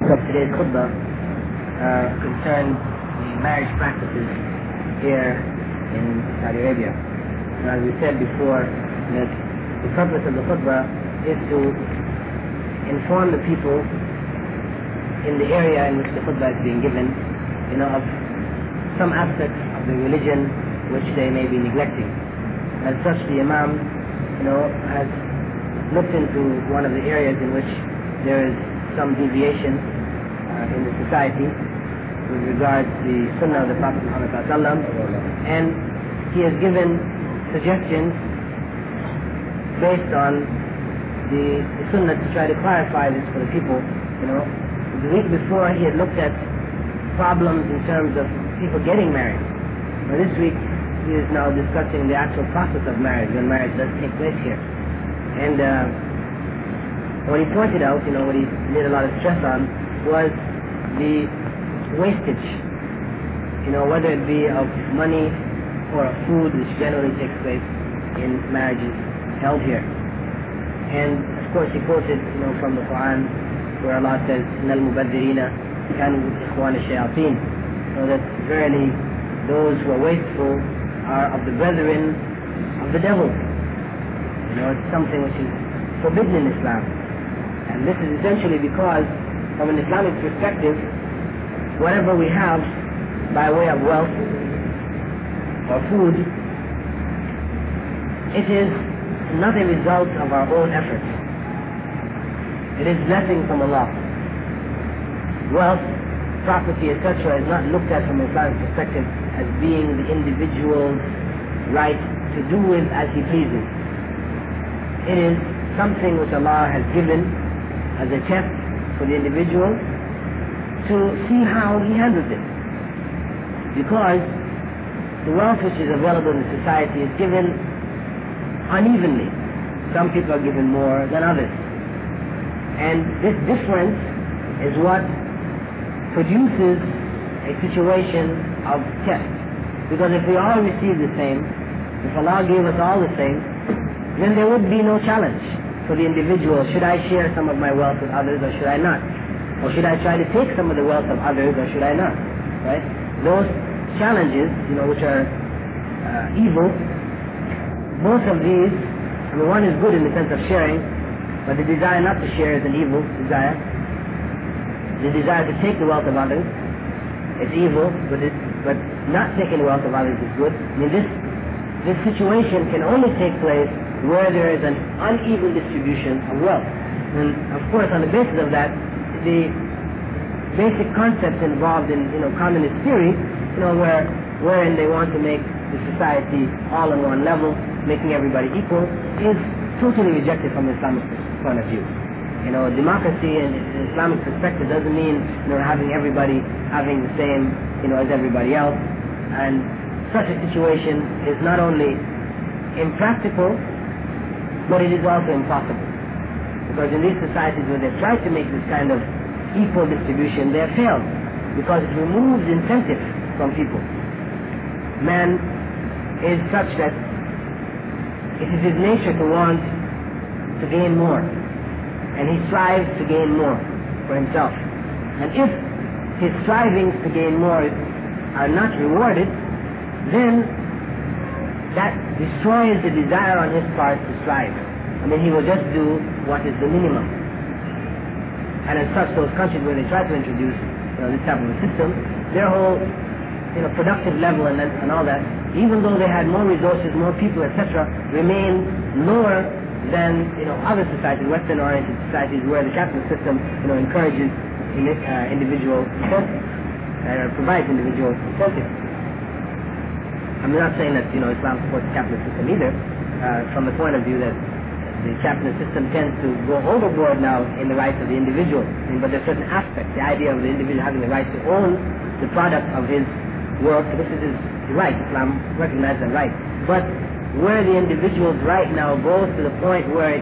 Of today's khutbah concerns the marriage practices here in Saudi Arabia. And as we said before, that the purpose of the khutbah is to inform the people in the area in which the khutbah is being given, of some aspects of the religion which they may be neglecting. As such, the Imam, has looked into one of the areas in which there is some deviation in the society with regards to the Sunnah of the Prophet Muhammad ﷺ, and he has given suggestions based on the Sunnah to try to clarify this for the people. The week before he had looked at problems in terms of people getting married. Now this week he is now discussing the actual process of marriage, when marriage does take place here. And what he pointed out, what he laid a lot of stress on, was the wastage, whether it be of money or of food, which generally takes place in marriages held here. And of course he quoted, from the Quran, where Allah says, إِنَّ الْمُبَذِّرِينَ كَانُوا إِخْوَانَ الشَّيَاطِينَ, so that verily those who are wasteful are of the brethren of the devil. It's something which is forbidden in Islam. And this is essentially because, from an Islamic perspective, whatever we have by way of wealth or food, it is not a result of our own efforts. It is blessing from Allah. Wealth, property, etc. is not looked at from an Islamic perspective as being the individual's right to do with as he pleases. It is something which Allah has given as a test for the individual to see how he handles it. Because the wealth which is available in the society is given unevenly. Some people are given more than others. And this difference is what produces a situation of test. Because if we all receive the same, if Allah gave us all the same, then there would be no challenge for the individual. Should I share some of my wealth with others or should I not? Or should I try to take some of the wealth of others or should I not? Right? Those challenges, which are evil, both of these, one is good in the sense of sharing, but the desire not to share is an evil desire. The desire to take the wealth of others, it's evil, but not taking the wealth of others is good. This situation can only take place where there is an uneven distribution of wealth. And of course, on the basis of that, the basic concepts involved in communist theory, wherein they want to make the society all on one level, making everybody equal, is totally rejected from the Islamic point of view. Democracy in Islamic perspective doesn't mean having everybody having the same as everybody else. And such a situation is not only impractical, but it is also impossible. Because in these societies where they've tried to make this kind of equal distribution, they have failed. Because it removes incentive from people. Man is such that it is his nature to want to gain more. And he strives to gain more for himself. And if his strivings to gain more are not rewarded, then that destroys the desire on his part to strive. He will just do what is the minimum. And as such, those countries where they try to introduce this type of a system, their whole productive level and all that, even though they had more resources, more people, etc., remain lower than other societies, Western-oriented societies, where the capitalist system encourages individual incentives and provides individual incentives. I'm not saying that Islam supports the capitalist system either, from the point of view that the capitalist system tends to go overboard now in the rights of the individual. But there are certain aspects, the idea of the individual having the right to own the product of his work, this is his right. Islam recognizes that right. But where the individual's right now goes to the point where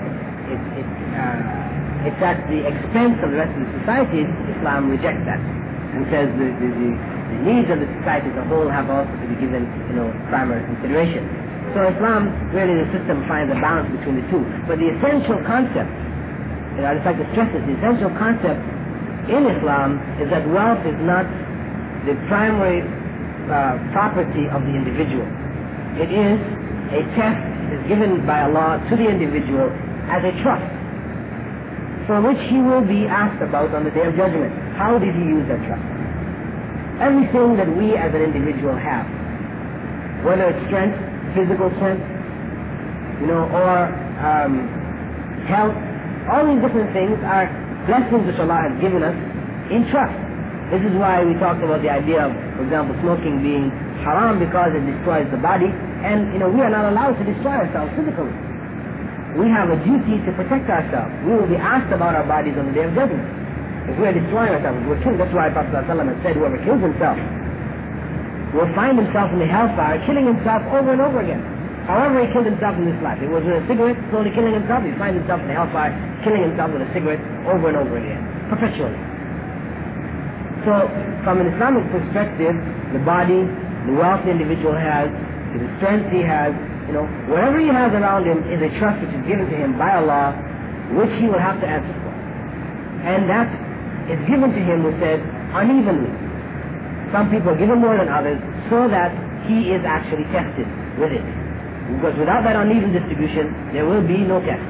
it's at the expense of the rest of the society, Islam rejects that and says the needs of the society as a whole have also to be given primary consideration. So Islam, really the system finds a balance between the two. But the essential concept, I'd just like to stress this, the essential concept in Islam is that wealth is not the primary property of the individual. It is a test is given by Allah to the individual as a trust, for which he will be asked about on the Day of Judgment. How did he use that trust? Everything that we as an individual have, whether it's strength, physical strength, or health, all these different things are blessings which Allah has given us in trust. This is why we talked about the idea of, for example, smoking being haram because it destroys the body, and we are not allowed to destroy ourselves physically. We have a duty to protect ourselves. We will be asked about our bodies on the Day of Judgment. If we are destroying ourselves, if we're killed, that's why Prophet ﷺ has said, whoever kills himself will find himself in the hellfire, killing himself over and over again. However he killed himself in this life. It was with a cigarette, slowly killing himself, he finds himself in the hellfire, killing himself with a cigarette over and over again, perpetually. So, from an Islamic perspective, the body, the wealth the individual has, the strength he has, whatever he has around him is a trust which is given to him by Allah, which he will have to answer for. And that is given to him, we said, unevenly. Some people are given more than others, so that he is actually tested with it. Because without that uneven distribution, there will be no test.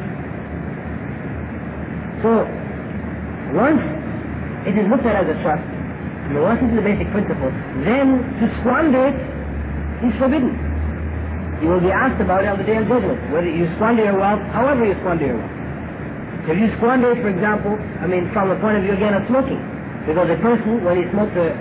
So, once it is looked at as a trust, and once it is the basic principle, then to squander it is forbidden. You will be asked about it on the Day of Judgment, whether you squander your wealth, however you squander your wealth. If you squander it, for example, from the point of view again of smoking, because a person, when he smokes a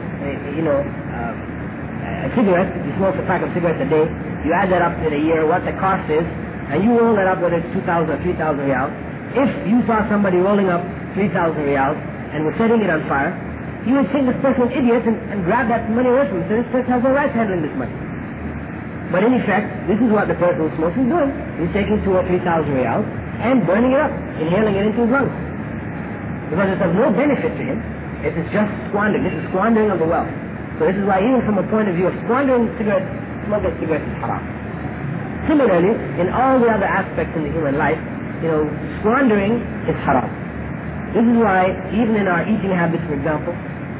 cigarette, he smokes a pack of cigarettes a day, you add that up in a year, what the cost is, and you roll that up whether it's 2,000 or 3,000 riyals. If you saw somebody rolling up 3,000 riyals and was setting it on fire, you would think this person is an idiot and grab that money away from him. So this person has no right handling this money. But in effect, this is what the person who smokes is doing. He's taking 2,000 or 3,000 riyals and burning it up, inhaling it into his lungs. Because it has no benefit to him. It is just squandering. This is squandering of the wealth. So this is why even from a point of view of squandering cigarettes, smoking cigarettes is haram. Similarly, in all the other aspects in the human life, squandering is haram. This is why even in our eating habits, for example,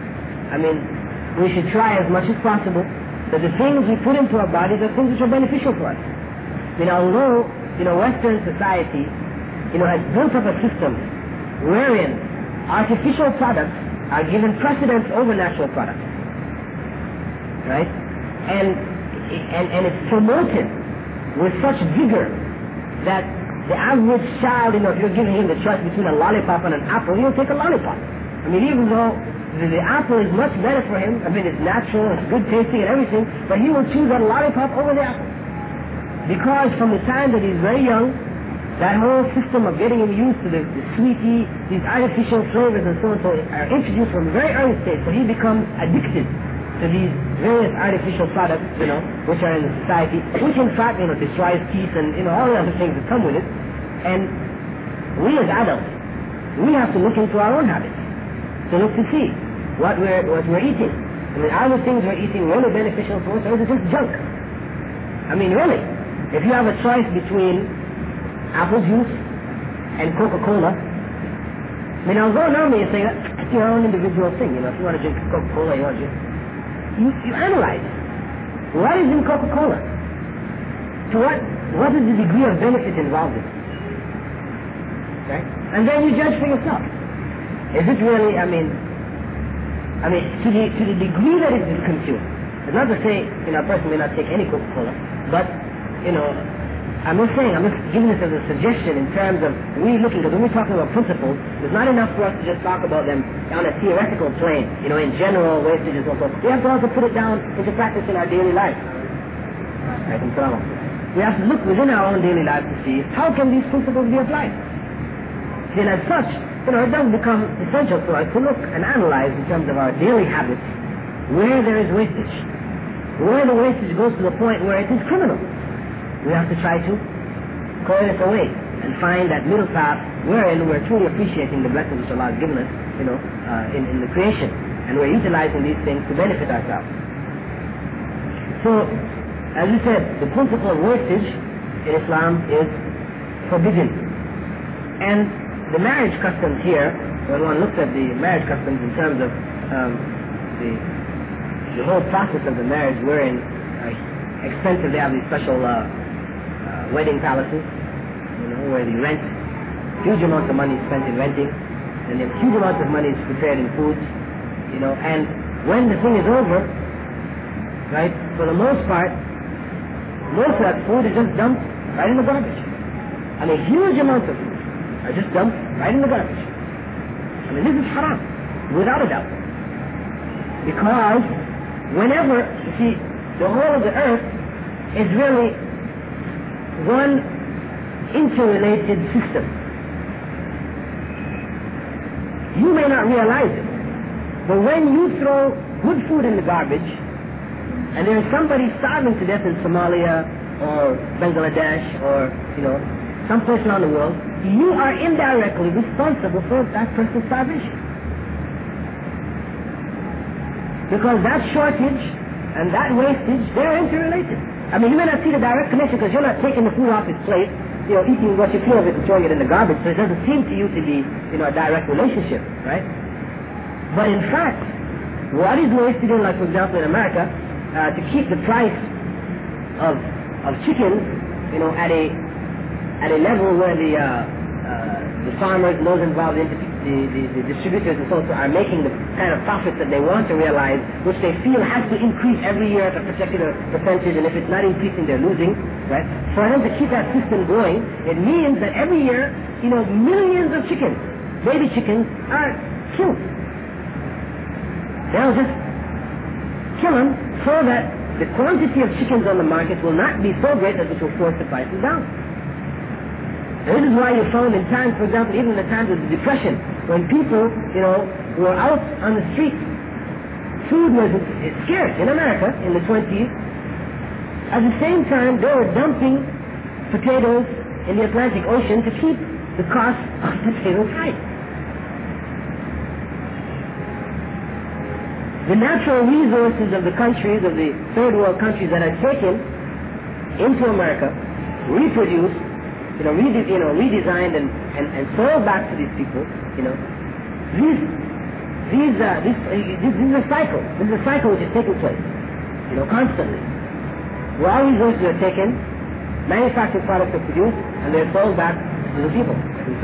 we should try as much as possible that the things we put into our bodies are things which are beneficial for us. Although, Western society, has built up a system wherein artificial products are given precedence over natural products. Right? And it's promoted with such vigor that the average child, if you're giving him the choice between a lollipop and an apple, he'll take a lollipop. Even though the apple is much better for him, it's natural, it's good tasting and everything, but he will choose that lollipop over the apple. Because from the time that he's very young, that whole system of getting him used to the sweetie, these artificial flavors and so on, are introduced from a very early stage, so he becomes addicted to these various artificial products, which are in the society, which in fact, destroys teeth and, all the other things that come with it. And we as adults, we have to look into our own habits, to look to see what we're eating. Are the things we're eating really beneficial for us, or is it just junk? Really, if you have a choice between apple juice and Coca-Cola, I'll go normally and say, that's your own individual thing, if you want to drink Coca-Cola, you want to drink. You analyze what is in Coca-Cola, to what is the degree of benefit involved in it, okay? And then you judge for yourself. Is it really, to the degree that it is consumed. It's not to say, a person may not take any Coca-Cola, but, I'm just giving this as a suggestion in terms of we looking, because when we're talking about principles, it's not enough for us to just talk about them on a theoretical plane, in general wastages and so forth. We have to also put it down into practice in our daily life. We have to look within our own daily life to see how can these principles be applied. Then as such, it does become essential for us to look and analyze in terms of our daily habits where there is wastage, where the wastage goes to the point where it is criminal. We have to try to clear this away and find that middle path wherein we're truly appreciating the blessings which Allah has given us, in the creation, and we're utilizing these things to benefit ourselves. So, as we said, the principle of wastage in Islam is forbidden. And the marriage customs here, when one looks at the marriage customs in terms of the whole process of the marriage, wherein expensive, they have these special wedding palaces, where they rent. Huge amounts of money spent in renting, and then huge amounts of money is prepared in foods, and when the thing is over, right, for the most part, most of that food is just dumped right in the garbage. I mean, huge amounts of food are just dumped right in the garbage. I mean, this is haram, without a doubt. Because whenever, you see, the whole of the earth is really one interrelated system. You may not realize it, but when you throw good food in the garbage, and there is somebody starving to death in Somalia or Bangladesh or, someplace around the world, you are indirectly responsible for that person's starvation. Because that shortage and that wastage, they're interrelated. I mean, you may not see the direct connection because you're not taking the food off its plate, eating what you feel of it and throwing it in the garbage, so it doesn't seem to you to be, a direct relationship, right? But in fact, what is wasted in, like for example in America, to keep the price of chicken, at a level where the farmers and those involved, the distributors and so on, are making the kind of profits that they want to realize, which they feel has to increase every year at a particular percentage, and if it's not increasing, they're losing, right? For them to keep that system going, it means that every year, millions of chickens, baby chickens, are killed. They'll just kill them so that the quantity of chickens on the market will not be so great that it will force the prices down. And this is why you found in times, for example, even in the times of the Depression, when people, were out on the street, food was scarce in America in the 20s. At the same time, they were dumping potatoes in the Atlantic Ocean to keep the cost of potatoes high. The natural resources of the countries, of the third world countries that are taken into America, reproduced, redesigned and sold back to these people, this is a cycle. This is a cycle which is taking place, constantly. Raw resources are taken, manufactured products are produced, and they're sold back to the people.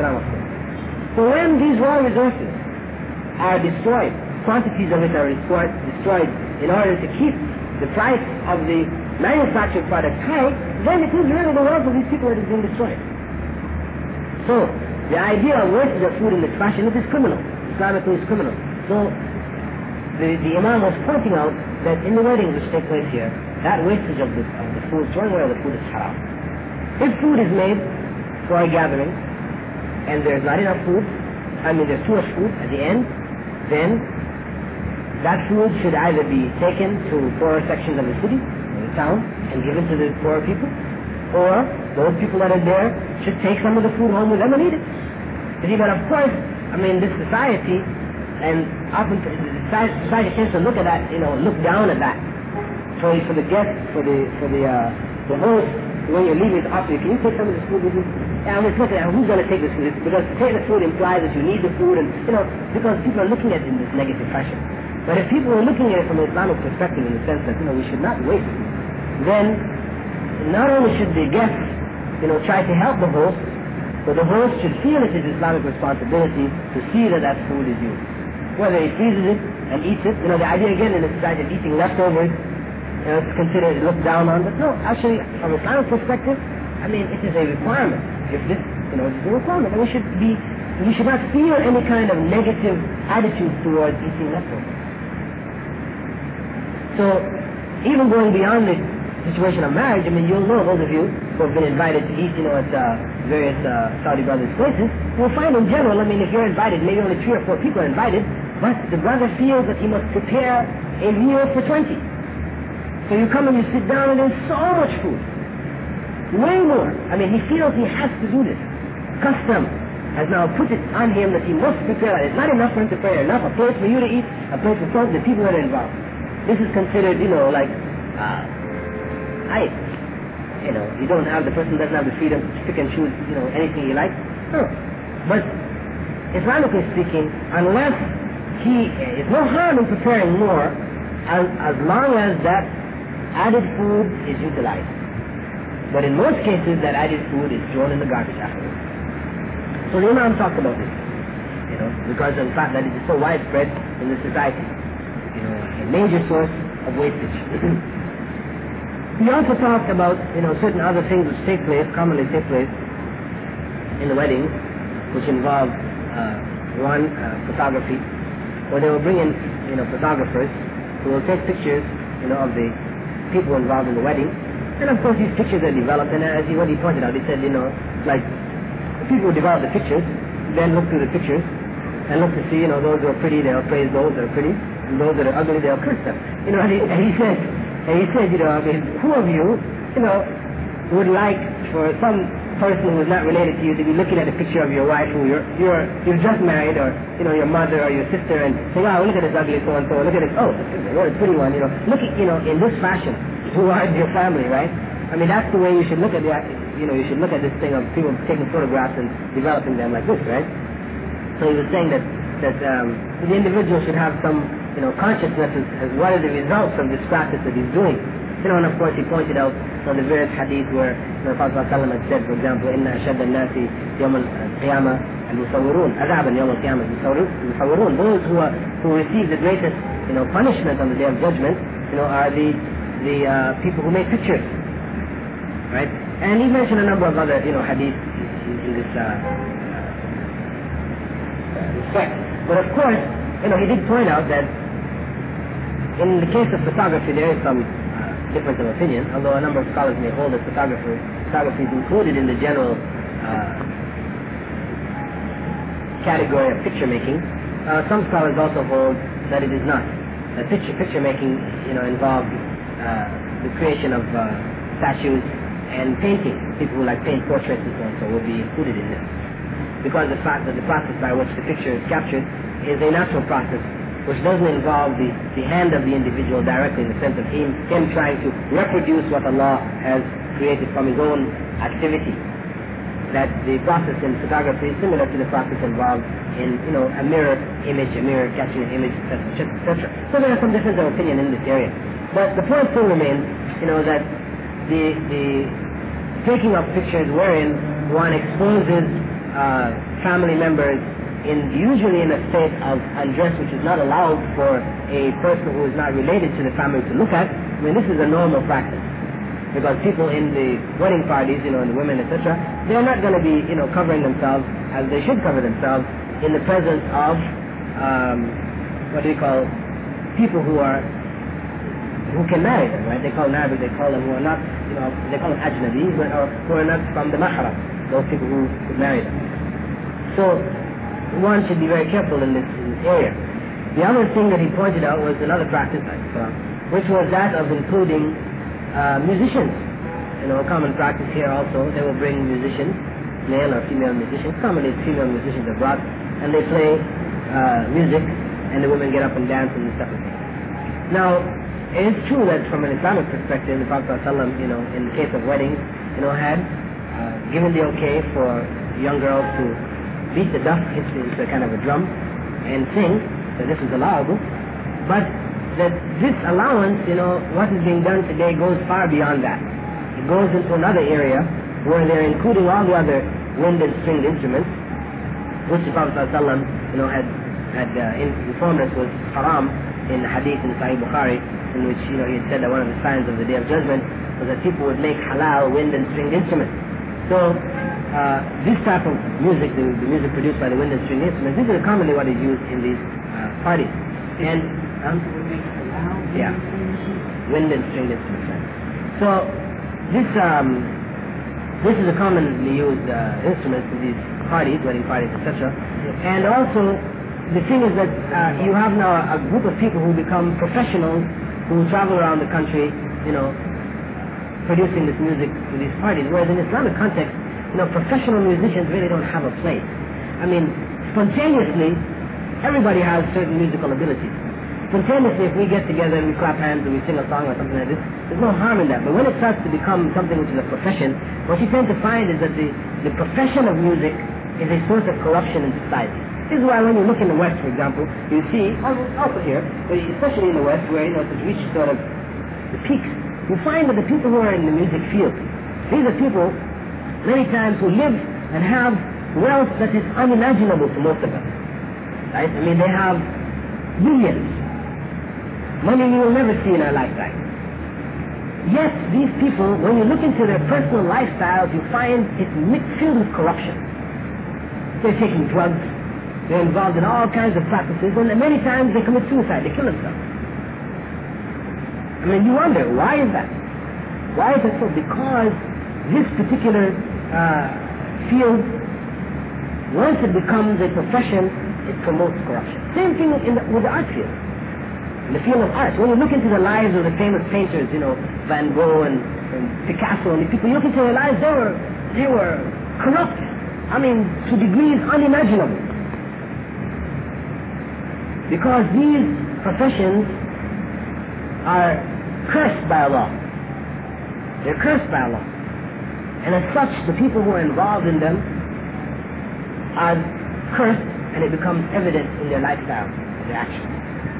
So when these raw resources are destroyed, quantities of it are destroyed in order to keep the price of the manufactured product high, then it is really the wealth of these people that is being destroyed. So, the idea of wastage of food in the trash, it is criminal. Islamically is criminal. So, the Imam was pointing out that in the weddings which take place here, that wastage of the food, throwing away the food is haram. If food is made for a gathering, and there's not enough food, there's too much food at the end, then that food should either be taken to poorer sections of the city, or the town, and given to the poorer people, or those people that are there should take some of the food home with them and eat it. But of course, this society, and often society tends to look at that, look down at that. So for the guests, for the host, when you're leaving to offer, can you take some of this food with you? And I'm just looking at who's going to take this food, because to take the food implies that you need the food, and because people are looking at it in this negative fashion. But if people are looking at it from an Islamic perspective, in the sense that we should not waste, then not only should the guests try to help the host, but the host should feel it is Islamic responsibility to see that that food is used. Whether he freezes it and eats it, the idea again in the society of eating leftovers, it's considered looked down on, but no, actually from an Islamic perspective, it is a requirement. If this, it is a requirement, and we should not feel any kind of negative attitude towards eating leftovers. So, even going beyond the situation of marriage, you'll know, those of you who have been invited to eat, at various Saudi brothers' places, you'll find in general, if you're invited, maybe only 3 or 4 people are invited, but the brother feels that he must prepare a meal for 20. So you come and you sit down and there's so much food. Way more. He feels he has to do this. Custom has now put it on him that he must prepare that. It's not enough for him to prepare enough, a place for you to eat, a place for the people that are involved. This is considered, like, the person doesn't have the freedom to pick and choose, anything he likes. No. But Islamically speaking, unless it's no harm in preparing more as long as that added food is utilized. But in most cases, that added food is thrown in the garbage afterwards. So the Imam talked about this, because of the fact that it is so widespread in the society, a major source of wastage. He also talked about, certain other things which commonly take place in the weddings, which involve photography, where they will bring in, photographers who will take pictures, of the people involved in the wedding. And of course these pictures are developed, and as what he pointed out, he said, like people who develop the pictures, then look through the pictures and look to see, those who are pretty, they'll praise those that are pretty, and those that are ugly, they'll curse them. And he said, who of you, would like for some person who is not related to you to be looking at a picture of your wife who you've just married, or your mother or your sister, and say, oh, look at this ugly so and so, look at this, oh, what a pretty one, look at, in this fashion towards your family, right? I mean, that's the way you should look at you should look at this thing of people taking photographs and developing them like this, right? So he was saying that the individual should have some consciousness as what are the results of this practice that he's doing. And of course he pointed out the various hadith where the Prophet ﷺ had said, for example, إِنَّ أَشَدَّ النَّاسِ يَوْمَ الْقِيَامَةِ الْمُصَوِّرُونَ عَذَابًا يَوْمَ الْقِيَامَةِ الْمُصَوِّرُونَ. Those who receive the greatest punishment on the Day of Judgment are the people who make pictures, right? And he mentioned a number of other hadith in this respect. But of course, he did point out that in the case of photography there is some difference of opinion, although a number of scholars may hold that photography is included in the general category of picture making. Some scholars also hold that it is not. That picture making involves the creation of statues and painting. People who like paint portraits and so on, so will be included in this, because the fact that the process by which the picture is captured is a natural process which doesn't involve the hand of the individual directly, in the sense of him trying to reproduce what Allah has created from his own activity. That the process in photography is similar to the process involved in a mirror image, catching an image, etc. So there are some differences of opinion in this area. But the point still remains, that the taking of pictures wherein one exposes family members usually in a state of undress which is not allowed for a person who is not related to the family to look at. I mean, this is a normal practice, because people in the wedding parties, and the women, etc., they're not going to be, covering themselves as they should cover themselves in the presence of people who can marry them, right? They call them Arabic, they call them who are not, they call them ajnabi, who are not from the mahram, those people who could marry them. So one should be very careful in this area. The other thing that he pointed out was another practice, which was that of including musicians. A common practice here also, they will bring musicians, male or female musicians. Commonly female musicians are brought, and they play music, and the women get up and dance and stuff like that. Now, it is true that from an Islamic perspective, the Prophet ﷺ, in the case of weddings, had given the okay for young girls to beat the dust into a kind of a drum and sing, that this is allowable. But that this allowance, what is being done today goes far beyond that. It goes into another area where they're including all the other wind and stringed instruments, which the Prophet ﷺ, had informed us was haram in the hadith in Sahih Bukhari, in which he had said that one of the signs of the Day of Judgment was that people would make halal wind and stringed instruments. So this type of music, the music produced by the wind and string instruments, this is commonly what is used in these parties. And wind and string instruments. So this is a commonly used instrument in these parties, wedding parties, etc. And also the thing is that you have now a group of people who become professionals, who travel around the country, producing this music for these parties. Whereas in Islamic context, professional musicians really don't have a place. I mean, spontaneously, everybody has certain musical abilities. Spontaneously, if we get together and we clap hands and we sing a song or something like this, there's no harm in that. But when it starts to become something which is a profession, what you tend to find is that the profession of music is a source of corruption in society. This is why when you look in the West, for example, you see, also here, but especially in the West where, it's reached sort of the peaks, you find that the people who are in the music field, these are people, many times, who live and have wealth that is unimaginable to most of us. Right? I mean, they have millions. Money we will never see in our lifetime. Yet, these people, when you look into their personal lifestyles, you find it filled with corruption. They're taking drugs, they're involved in all kinds of practices, and many times they commit suicide, they kill themselves. I mean, you wonder, why is that? Why is it so? Because this particular field, once it becomes a profession, it promotes corruption. Same thing with the art field. In the field of art, when you look into the lives of the famous painters, Van Gogh and Picasso and the people, you look into their lives, they were corrupt. I mean, to degrees unimaginable. Because these professions are cursed by Allah. They're cursed by Allah. And as such, the people who are involved in them are cursed, and it becomes evident in their lifestyle, in their actions.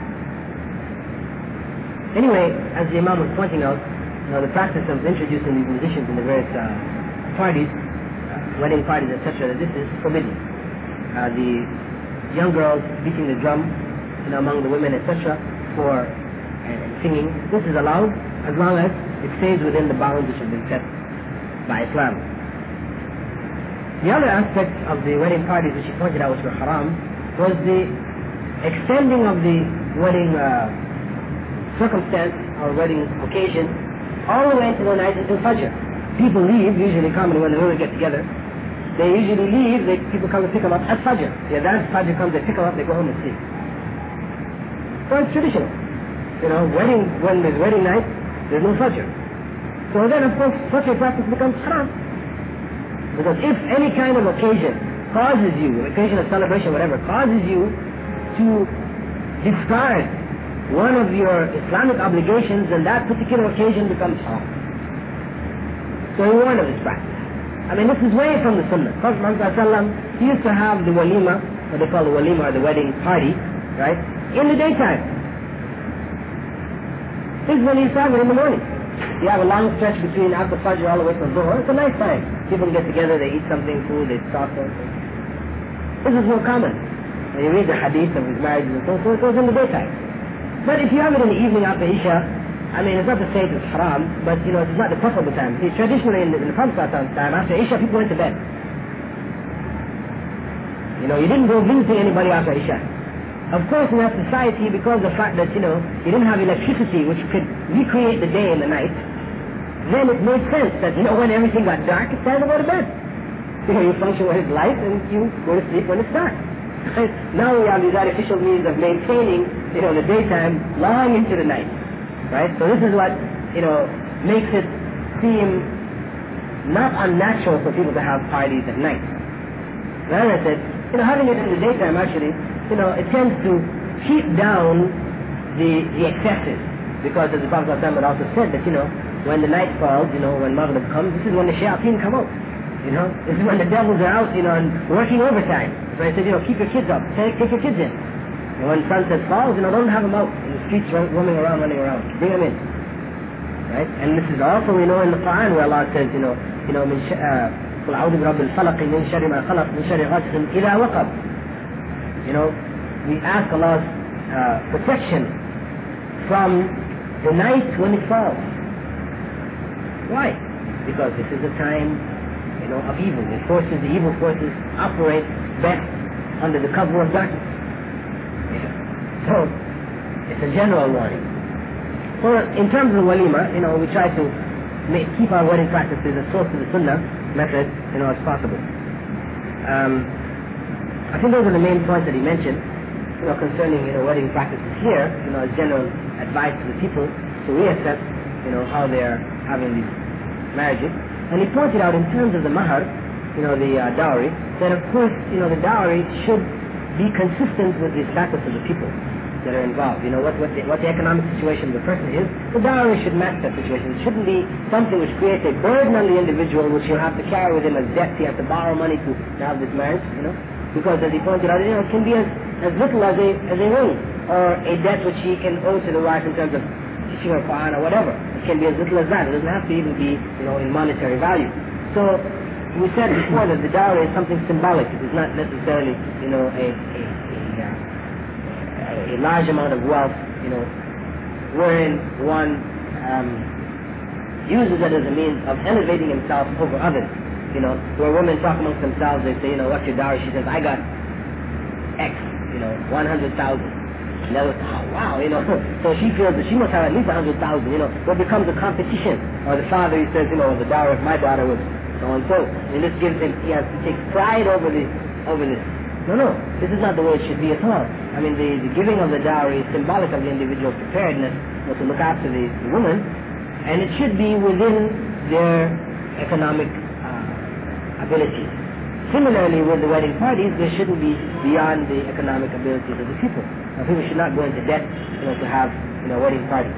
Anyway, as the Imam was pointing out, the practice of introducing these musicians in the various parties, wedding parties, etc., this is forbidden. The young girls beating the drum, among the women, etc., for singing, this is allowed as long as it stays within the bounds which have been set by Islam. The other aspect of the wedding parties which he pointed out which were haram was the extending of the wedding circumstance or wedding occasion all the way into the night until Fajr. People leave, usually commonly when the women get together, they usually leave, people come to pick them up at Fajr. Yeah, that's Fajr comes, they pick them up, they go home and sleep. So it's traditional. When there's wedding night, there's no Fajr. So then, of course, such a practice becomes haram. Because if any kind of occasion causes you, occasion of celebration, whatever, causes you to discard one of your Islamic obligations, then that particular occasion becomes haram. So he warned of this practice. I mean, this is way from the Sunnah. Prophet Muhammad ﷺ, he used to have the walima, what they call the walima, or the wedding party, right, in the daytime. This is when he started in the morning. You have a long stretch between after Fajr all the way till Zuhr. It's a nice time. People get together, they eat something, food, they talk. This is more common. When you read the hadith of his marriages and so it goes in the daytime. But if you have it in the evening after Isha, I mean, it's not to say it's haram, but it's not the preferable time. See, traditionally in the Prophet's time, after Isha, people went to bed. You didn't go visiting anybody after Isha. Of course, in that society, because of the fact that, you didn't have electricity which could recreate the day and the night, then it made sense that, when everything got dark, it's time to go to bed. You function when it's light and you go to sleep when it's dark. Now we have these artificial means of maintaining, the daytime long into the night. Right? So this is what, makes it seem not unnatural for people to have parties at night. As I said, having it in the daytime actually, it tends to keep down the excesses. Because as the Prophet ﷺ also said that, when the night falls, when Maghrib comes, this is when the shayateen come out. This is when the devils are out, and working overtime. So I said, keep your kids up, take your kids in. And when sunset falls, don't have them out in the streets running around. Bring them in. Right? And this is also, we know in the Quran where Allah says, قُلْ أَعُوذُ بِرَبِّ الْفَلَقِ مِنْ شَرِّ مَا خَلَقَ مِنْ شَرِّ غَاسِقٍ إِذَا وَقَبَ. We ask Allah's protection from the night when it falls. Why? Because this is a time, of evil. The evil forces operate best under the cover of darkness. So, it's a general warning. So, in terms of walima, we try to keep our wedding practices as close to the Sunnah method, as possible. I think those are the main points that he mentioned, concerning, wedding practices here, as general advice to the people to reassess, how they are having these marriages. And he pointed out in terms of the mahar, the dowry, that of course, the dowry should be consistent with the status of the people that are involved. What the economic situation of the person is, the dowry should match that situation. It shouldn't be something which creates a burden on the individual which he'll have to carry with him as debt. He has to borrow money to have this marriage, Because as he pointed out, it can be as little as a ring, or a debt which he can owe to the wife in terms of teaching her Quran or whatever. It can be as little as that. It doesn't have to even be, in monetary value. So we said before that the dowry is something symbolic. It is not necessarily, a large amount of wealth, wherein one uses it as a means of elevating himself over others. Where women talk amongst themselves, they say, what's your dowry? She says, I got X, 100,000. And that was, oh, wow, so she feels that she must have at least 100,000, It becomes a competition. Or the father, he says, the dowry of my daughter was so and so. And this gives him, he has to take pride over this. No, this is not the way it should be at all. I mean, the giving of the dowry is symbolic of the individual's preparedness to look after the woman, and it should be within their economic abilities. Similarly, with the wedding parties, they shouldn't be beyond the economic abilities of the people. Now, people should not go into debt, to have, a wedding party.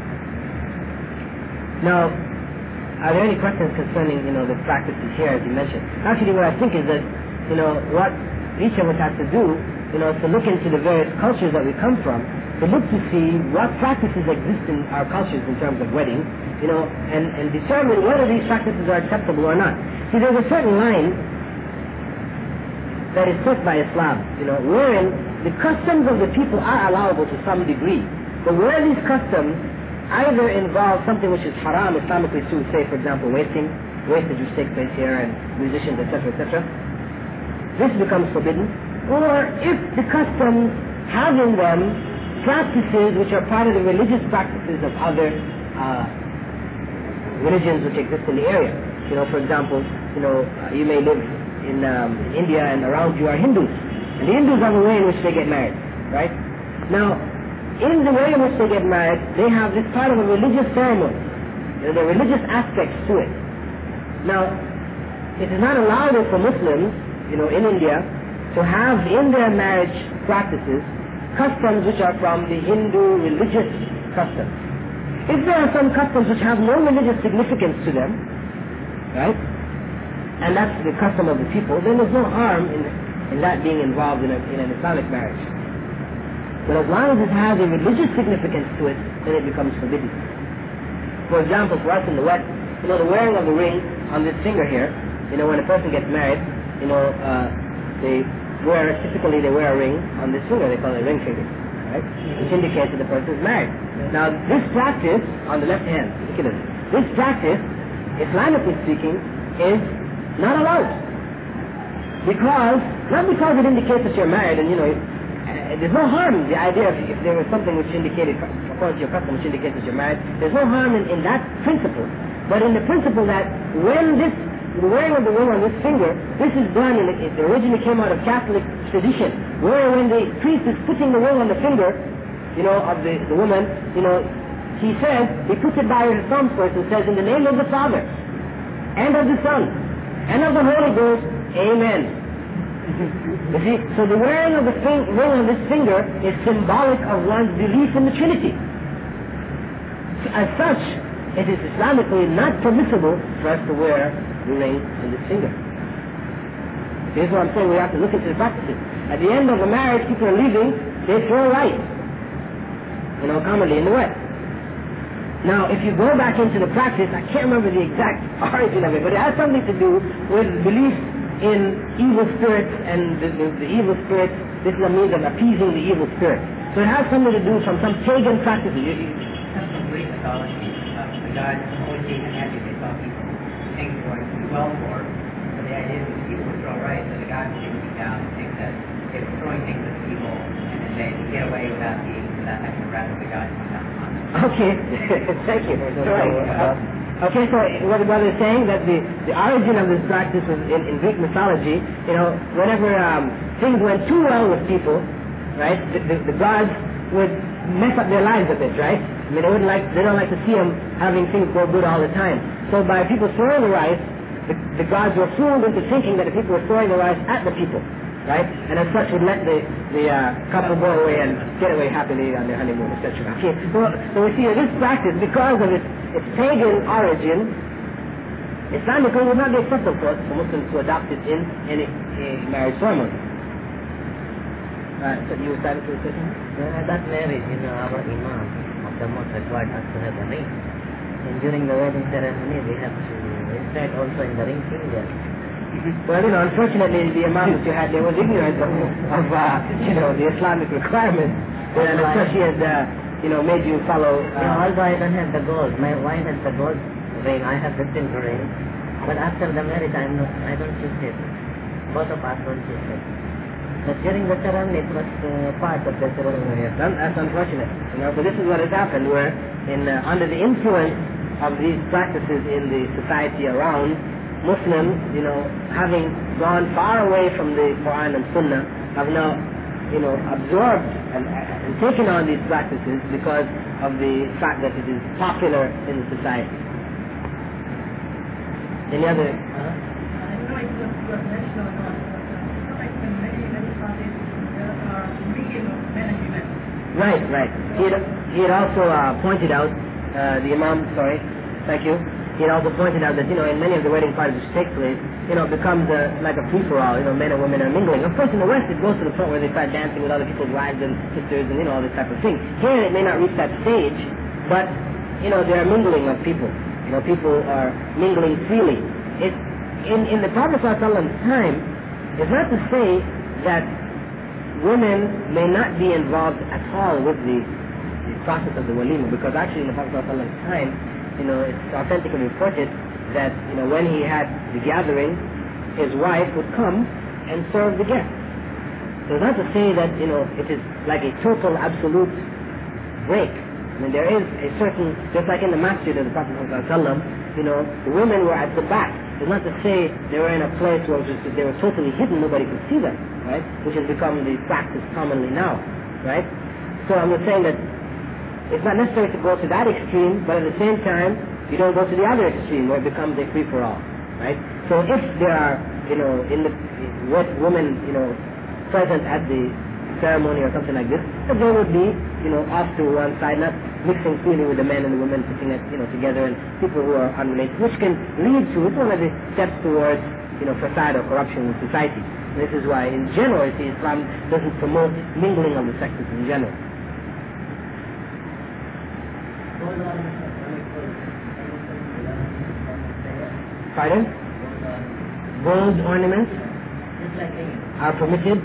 Now, are there any questions concerning, the practices here, as you mentioned? Actually, what I think is that, what each of us has to do, is to look into the various cultures that we come from, to look to see what practices exist in our cultures in terms of wedding, and determine whether these practices are acceptable or not. See, there's a certain line that is set by Islam, wherein the customs of the people are allowable to some degree. But where these customs either involve something which is haram Islamically too, say for example wastage which takes place here, and musicians, etc., etc., this becomes forbidden. Or if the customs have in them practices which are part of the religious practices of other religions which exist in the area. For example, you may live in India, and around you are Hindus. And the Hindus have a way in which they get married, right? Now, in the way in which they get married, they have this part of a religious ceremony. There are religious aspects to it. Now, it is not allowable for Muslims, in India, to have in their marriage practices customs which are from the Hindu religious customs. If there are some customs which have no religious significance to them, right, and that's the custom of the people, then there's no harm in that being involved in an Islamic marriage. But as long as it has a religious significance to it, then it becomes forbidden. For example, for us in the West, the wearing of the ring on this finger here, when a person gets married, typically they wear a ring on this finger, they call it a ring finger, right? Which indicates that the person is married. Now, this practice on the left hand, this practice, Islamically speaking, is not allowed. Not because it indicates that you're married, and there's no harm in the idea of if there was something which indicated, according to your custom, which indicates that you're married, there's no harm in that principle. But in the principle that when the wearing of the ring on this finger, this is done, it originally came out of Catholic tradition, where when the priest is putting the ring on the finger, of the woman, he says, he puts it by her thumb first and says, in the name of the Father, and of the Son, and of the Holy Ghost, Amen. You see, so the wearing of the ring on this finger is symbolic of one's belief in the Trinity. As such, it is Islamically not permissible for us to wear the ring on this finger. Here's what I'm saying, we have to look into the practices. At the end of a marriage, people are leaving, they throw rice, commonly in the West. Now, if you go back into the practice, I can't remember the exact origin of it, but it has something to do with belief in evil spirits, and the evil spirits, this is a means of appeasing the evil spirit. So it has something to do from some pagan practices. That's from Greek mythology. The gods always gave an answer. They saw people things going too well for. So the idea is that people would throw rice, so the gods would look down and think that they were throwing things at the people, and then they get away without having the wrath of the gods come down upon them. Okay, thank you. Okay, so what the brother is saying, that the origin of this practice was in Greek mythology, whenever things went too well with people, right, the gods would mess up their lives a bit, right? I mean, they don't like to see them having things go good all the time. So by people throwing the rice, the gods were fooled into thinking that the people were throwing the rice at the people, right? And as such would let the couple go away and get away happily on their honeymoon, etc. Okay, so we see that this practice, because of its pagan origin, Islamically would not be acceptable for Muslims to adopt it in any marriage ceremony. So you were starting to say something? When I got married, our imam of the mosque required us to have a ring. And during the wedding ceremony, we have to recite also in the ring finger. Well, unfortunately, the imam that you had there was ignorant of the Islamic requirements. And so she had, made you follow. Although I don't have the gold, my wife has the gold ring, I have the silver ring. But after the marriage, I don't use it. Both of us don't use it. But during the ceremony, it was part of the ceremony. Yes, that's unfortunate. So this is what has happened, where under the influence of these practices in the society around, Muslims, having gone far away from the Quran and Sunnah, have now, absorbed and taken on these practices because of the fact that it is popular in the society. Any other? I know it was mentioned or not, but in many parties there are mixing of men and women. Right. He had also pointed out, the Imam, thank you. He had also pointed out that, in many of the wedding parties which take place, it becomes like a free-for-all, men and women are mingling. Of course, in the West, it goes to the point where they start dancing with other people's wives and sisters and, all this type of thing. Here, it may not reach that stage, but, there are mingling of people. People are mingling freely. In the Prophet ﷺ's time, it's not to say that women may not be involved at all with the process of the walima, because actually in the Prophet ﷺ's time, it's authentically reported that, when he had the gathering, his wife would come and serve the guests. So it's not to say that, it is like a total, absolute break. There is a certain, just like in the masjid of the Prophet ﷺ, the women were at the back. It's not to say they were in a place where they were totally hidden, nobody could see them, right? Which has become the practice commonly now, right? So I'm just saying that it's not necessary to go to that extreme, but at the same time, you don't go to the other extreme where it becomes a free-for-all, right? So if there are, women, present at the ceremony or something like this, that they would be, off to one side, not mixing freely with the men and the women sitting together, and people who are unrelated, which can lead to, it's one of the steps towards, facade or corruption in society. This is why, in general, Islam doesn't promote mingling of the sexes in general. Pardon? Gold ornaments are permitted.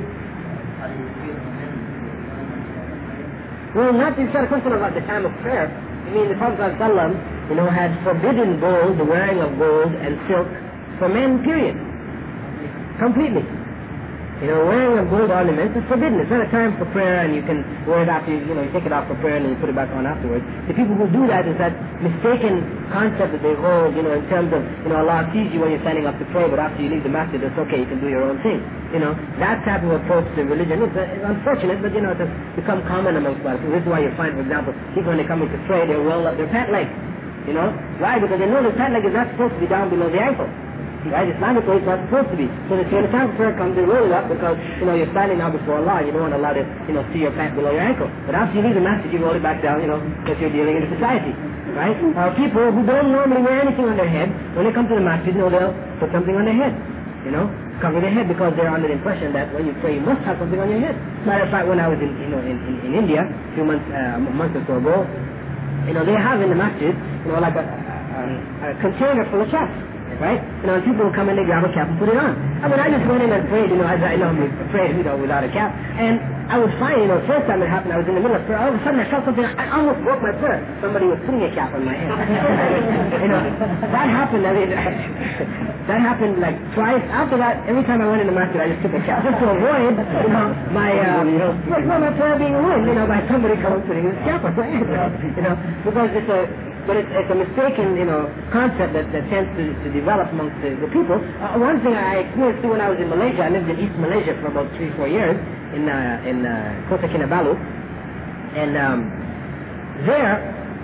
Well, not it's not a question about the time of prayer. The Prophet ﷺ, had forbidden gold, the wearing of gold and silk for men, period. Completely. Wearing of gold ornaments is forbidden. It's not a time for prayer and you can wear it after, you take it off for prayer and then you put it back on afterwards. The people who do that is that mistaken concept that they hold, in terms of, Allah sees you when you're standing up to pray, but after you leave the masjid, it's okay, you can do your own thing. That type of approach to religion is unfortunate, but, it has become common amongst us. This is why you find, for example, people when they come in to pray, they roll up their pant leg. Why? Because they know the pant leg is not supposed to be down below the ankle. Right? Islamically, it's not supposed to be. So that when the time of prayer comes, they roll it up because, you're standing now before Allah. You don't want Allah to, see your pant below your ankle. But after you leave the masjid, you roll it back down, because you're dealing in a society. Right? People who don't normally wear anything on their head, when they come to the masjid, they'll put something on their head. Cover their head because they're under the impression that when you pray, you must have something on your head. Matter of fact, when I was in India, a month or so ago, they have in the masjid, like a container full of caps. Right? People will come in, they grab a cap and put it on. I just went in and prayed, as I normally prayed, without a cap. And I was fine, first time it happened, I was in the middle of prayer, all of a sudden I felt something, I almost broke my prayer. Somebody was putting a cap on my head. That happened, that happened like twice. After that, every time I went in the masjid, I just took a cap, just to avoid, my prayer being ruined, by somebody coming putting this cap on my head, because it's a mistaken, concept that tends to develop amongst the people. One thing I experienced when I was in Malaysia, I lived in East Malaysia for about 3-4 years in Kota Kinabalu, and there,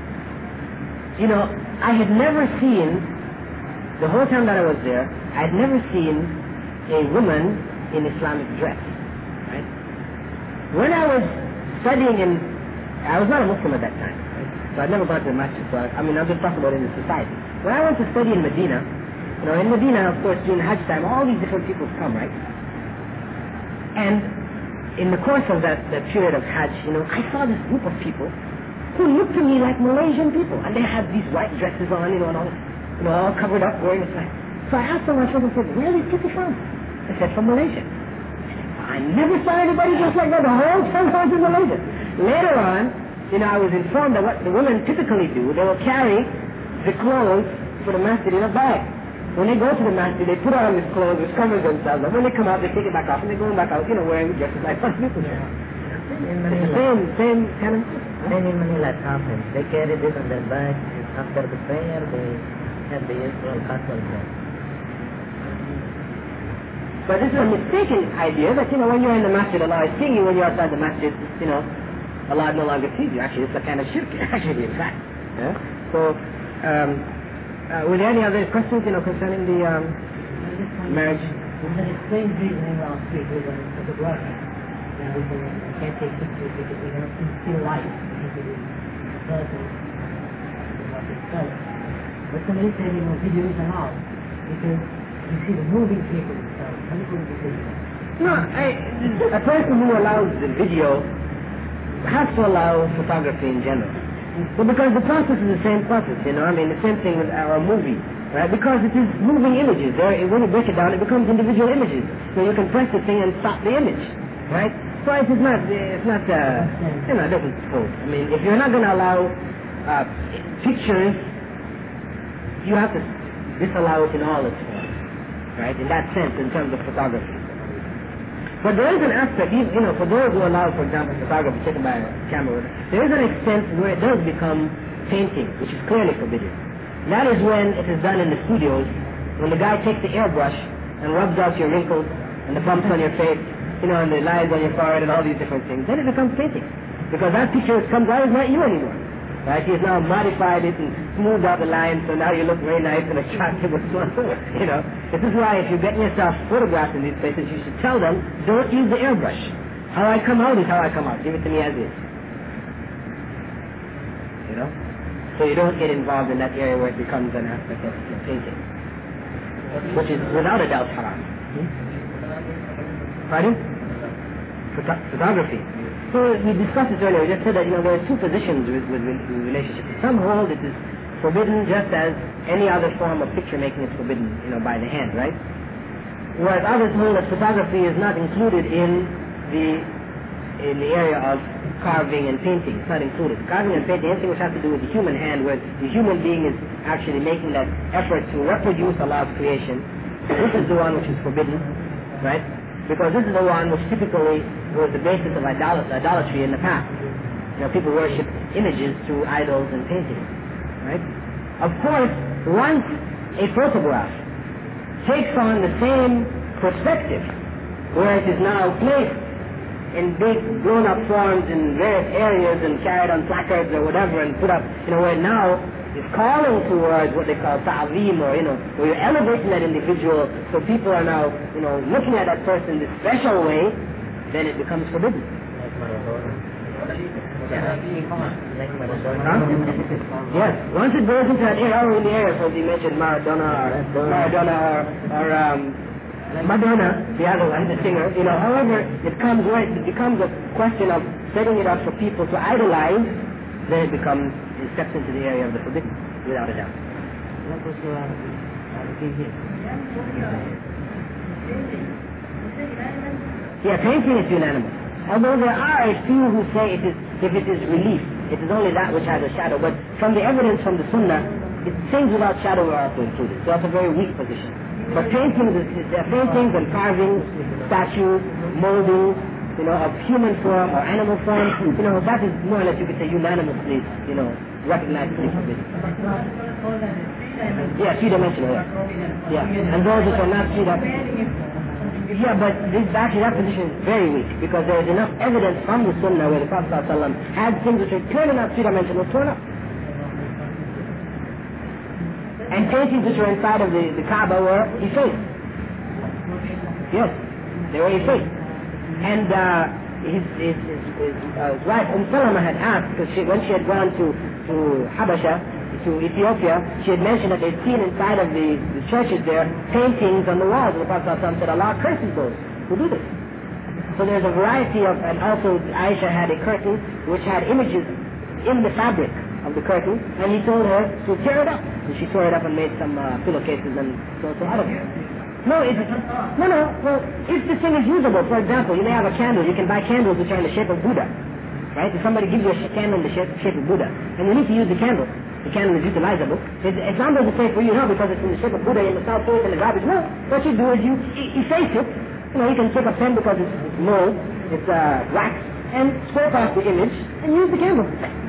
I had never seen, the whole time that I was there, I had never seen a woman in Islamic dress. Right? When I was studying I was not a Muslim at that time. So I'd never gone to the masjid, so I'll just talk about it in the society. When I went to study in Medina, in Medina, of course, during Hajj time, all these different people come, right? And in the course of that period of Hajj, I saw this group of people who looked to me like Malaysian people, and they had these white dresses on, and all covered up, wearing a flag. So I asked them, I said, where are these people from? They said, from Malaysia. I never saw anybody just like that the whole time I was in Malaysia. Later on, I was informed that what the women typically do, they will carry the clothes for the masjid in a bag. When they go to the masjid, they put on this clothes which covers themselves, and when they come out, they take it back off, and they're going back out, wearing dresses like other people. In It's the Manila, same kind of... then in Manila it happens. They carried it on their back. After the prayer, they had the usual custom dress. But this is a mistaken idea that, when you're in the masjid, Allah is seeing you. When you're outside the masjid, Allah no longer sees you. Actually, it's a kind of shirk, actually, in fact. Yeah? So, were there any other questions, concerning the marriage? There's a strange reasoning last week with a photography. We can't take pictures because we don't see still life because it is certain what it's called. But somebody said, video is allowed because you see the moving people itself. How do you think? No, a person who allows the video has to allow photography in general. Well, because the process is the same process, the same thing with our movie, right? Because it is moving images. When you break it down, it becomes individual images. So you can press the thing and stop the image, right? So it doesn't suppose. If you're not going to allow pictures, you have to disallow it in all its forms, right? In that sense, in terms of photography. But there is an aspect, for those who allow, for example, photography taken by a camera, there is an extent where it does become painting, which is clearly forbidden. That is when it is done in the studios, when the guy takes the airbrush and rubs out your wrinkles and the bumps on your face, and the lines on your forehead and all these different things. Then it becomes painting. Because that picture comes out is not you anymore. Right? He's now modified it and smoothed out the lines, so now you look very nice and attractive and so on. This is why if you're getting yourself photographed in these places, you should tell them, don't use the airbrush. How I come out is how I come out. Give it to me as is. So you don't get involved in that area where it becomes an aspect of painting, which is without a doubt haram. Pardon? Photography. So we discussed this earlier. We just said that there are two positions with relationships. Some hold it is forbidden just as any other form of picture making is forbidden, by the hand, right? Whereas others hold that photography is not included in the area of carving and painting. It's not included. Carving and painting, anything which has to do with the human hand, where the human being is actually making that effort to reproduce Allah's creation. This is the one which is forbidden, right? Because this is the one which typically was the basis of idolatry in the past. People worship images through idols and paintings, right? Of course, once a photograph takes on the same perspective, where it is now placed in big grown-up forms in various areas and carried on placards or whatever and put up, where now is calling towards what they call ta'zeem, or where you're elevating that individual, so people are now, looking at that person this special way, then it becomes forbidden. Like Maradona. Yes, once it goes into that area, in the area, so you mentioned Maradona or Madonna, the other one, the singer, however it comes where it becomes a question of setting it up for people to idolize, then it steps into the area of the forbidden, without a doubt. What was your Yeah, painting is unanimous. Although there are a few who say if it is relief, it is only that which has a shadow. But from the evidence from the Sunnah, things without shadow are also included. So that's a very weak position. But paintings and carvings, statues, moldings, of human form or animal form, that is more or less, you could say, unanimously, recognized to be forbidden. Yeah, three-dimensional, yeah. And those which are not three-dimensional. Yeah, but actually that position is very weak, because there is enough evidence from the Sunnah where the Prophet ﷺ had things which are clearly not three-dimensional torn up. And paintings which were inside of the Kaaba were effaced. Yes, they were effaced. And his wife Salama had asked, because when she had gone to Habasha, to Ethiopia, she had mentioned that they'd seen inside of the churches there paintings on the walls. And the Prophet ﷺ said, Allah curses those who do this. So So there's a variety of, and also Aisha had a curtain which had images in the fabric of the curtain, and he told her to tear it up. And she tore it up and made some pillowcases and so out of it. No, well, if the thing is usable, for example, you may have a candle, you can buy candles which are in the shape of Buddha, right? If somebody gives you a candle in the shape of Buddha, and you need to use the candle is utilizable. Islam doesn't say for you, no, because it's in the shape of Buddha, in the south throw it in the garbage. No, what you do is you efface it. You can take a pen because it's mold, it's wax, and scrape off the image and use the candle.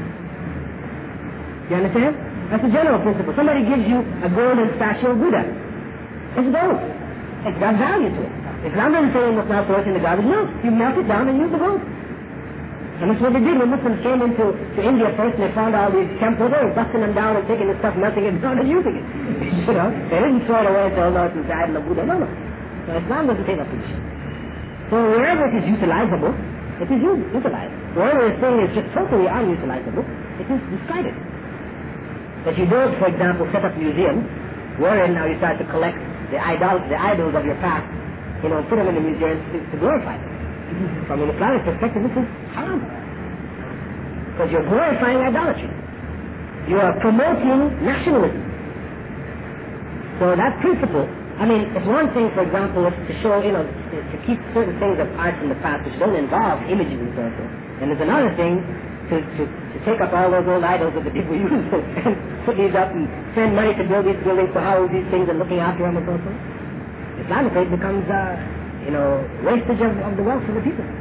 You understand? That's the general principle. Somebody gives you a golden statue of Buddha. It's gold. It's got value to it. Islam doesn't say you must now throw it in the garbage. No, you melt it down and use the gold. And that's what they did when Muslims came into India first, and they found all these temples. They were busting them down and taking the stuff, melting it down and using it. They didn't throw it away and say, oh no, it's the idol of Buddha. No. So Islam doesn't take that position. So wherever it is utilizable, it is utilized. Wherever a thing is just totally unutilizable, it is discarded. But you don't, for example, set up museums wherein now you start to collect the idols of your past, put them in the museum to glorify them. From an Islamic perspective, this is haram. Because you're glorifying idolatry. You are promoting nationalism. So that principle, it's one thing, for example, to show, to keep certain things of art from the past which don't involve images and so on. And there's another thing to take up all those old idols that the people use and put these up and spend money to build these buildings to house these things and looking after them and so on. Islamically, it becomes, wastage of the wealth of the people.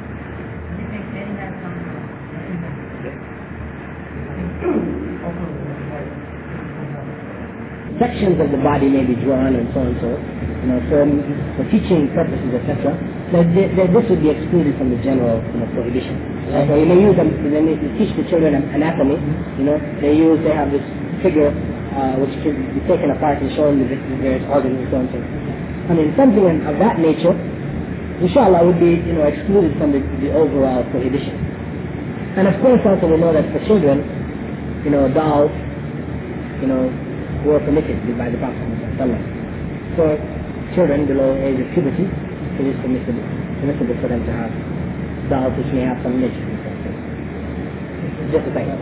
Sections of the body may be drawn and so on and so. For teaching purposes, etc. This would be excluded from the general prohibition. So you may use them when you teach the children anatomy. They have this figure which can be taken apart and shown the various organs and so on and so. Something of that nature, inshallah, would be excluded from the overall prohibition. And of course, also we know that for children, dolls, were permitted by the Prophet ﷺ. For children below age of puberty, it is permissible for them to have dolls which may have some images. Just a second.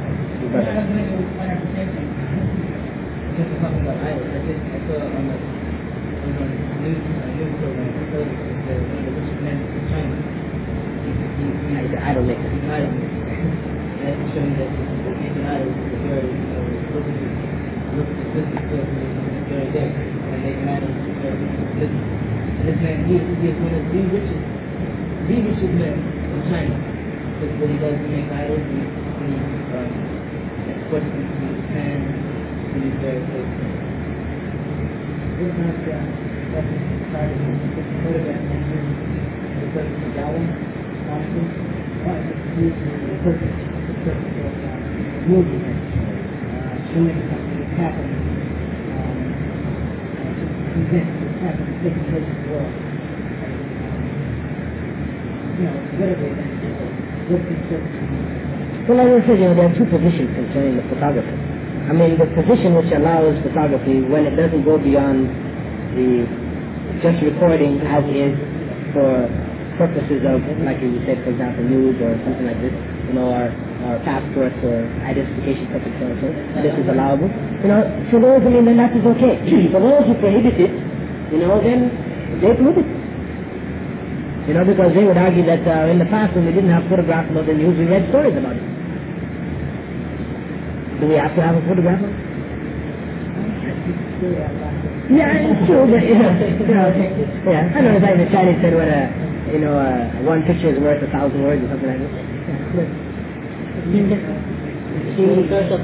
Just talking about idols, I saw on the news program, one of the richest men in China. He's an idol maker. He's an idol maker. And it's showing that making idols is a very lucrative business for him. It's very big. And making idols is a very lucrative business. And this man, he is one of the richest men in China. Because what he does to make idols, he exports them to Japan, to these various places. This is not started with the photograph picture of the person of Darwin, Austin, but it's used for the purpose of moving it, showing something that's happening, to present what's happening, taking place in the world. Whatever it is, what's the purpose? Well, as I said, there are two positions concerning the photography. The position which allows photography when it doesn't go beyond the just recording as is for purposes of, like you said, for example, news or something like this, or passports or identification purposes. So this is allowable. For those, then that is okay. For those who prohibit it, then they prohibit it. Because they would argue that in the past when we didn't have photographs of the news, we read stories about it. Do we have to have a photograph? Yeah, it's true, but yeah. I know it's like the Chinese said when one picture is worth 1,000 words or something like that. If the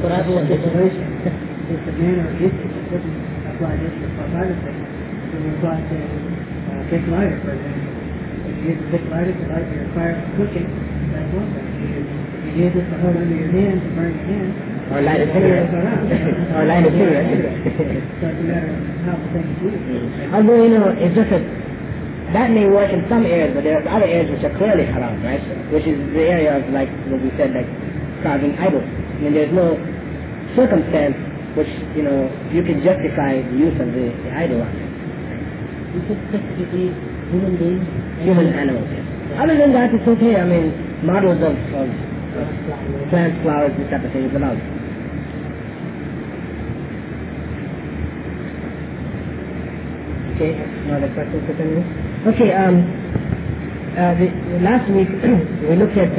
manner of usage doesn't apply just to photography, so we apply to big lighter, for example. If you use a big lighter to light your fire for cooking, that's one thing. If you use it to hold under your hand to burn your hand, or light a cigarette. Or light a cigarette. So it's a matter of how the thing is used. Although, it's just that may work in some areas, but there are other areas which are clearly haram, right? Which is the area of, like what we said, like carving idols. There's no circumstance which, you can justify the use of the idol on it. You could specifically human beings? Human animals, yes. Other than that, it's okay. I mean, models of plants, flowers, this type of thing is allowed. Okay, another question for 10 minutes. Okay, last week we looked at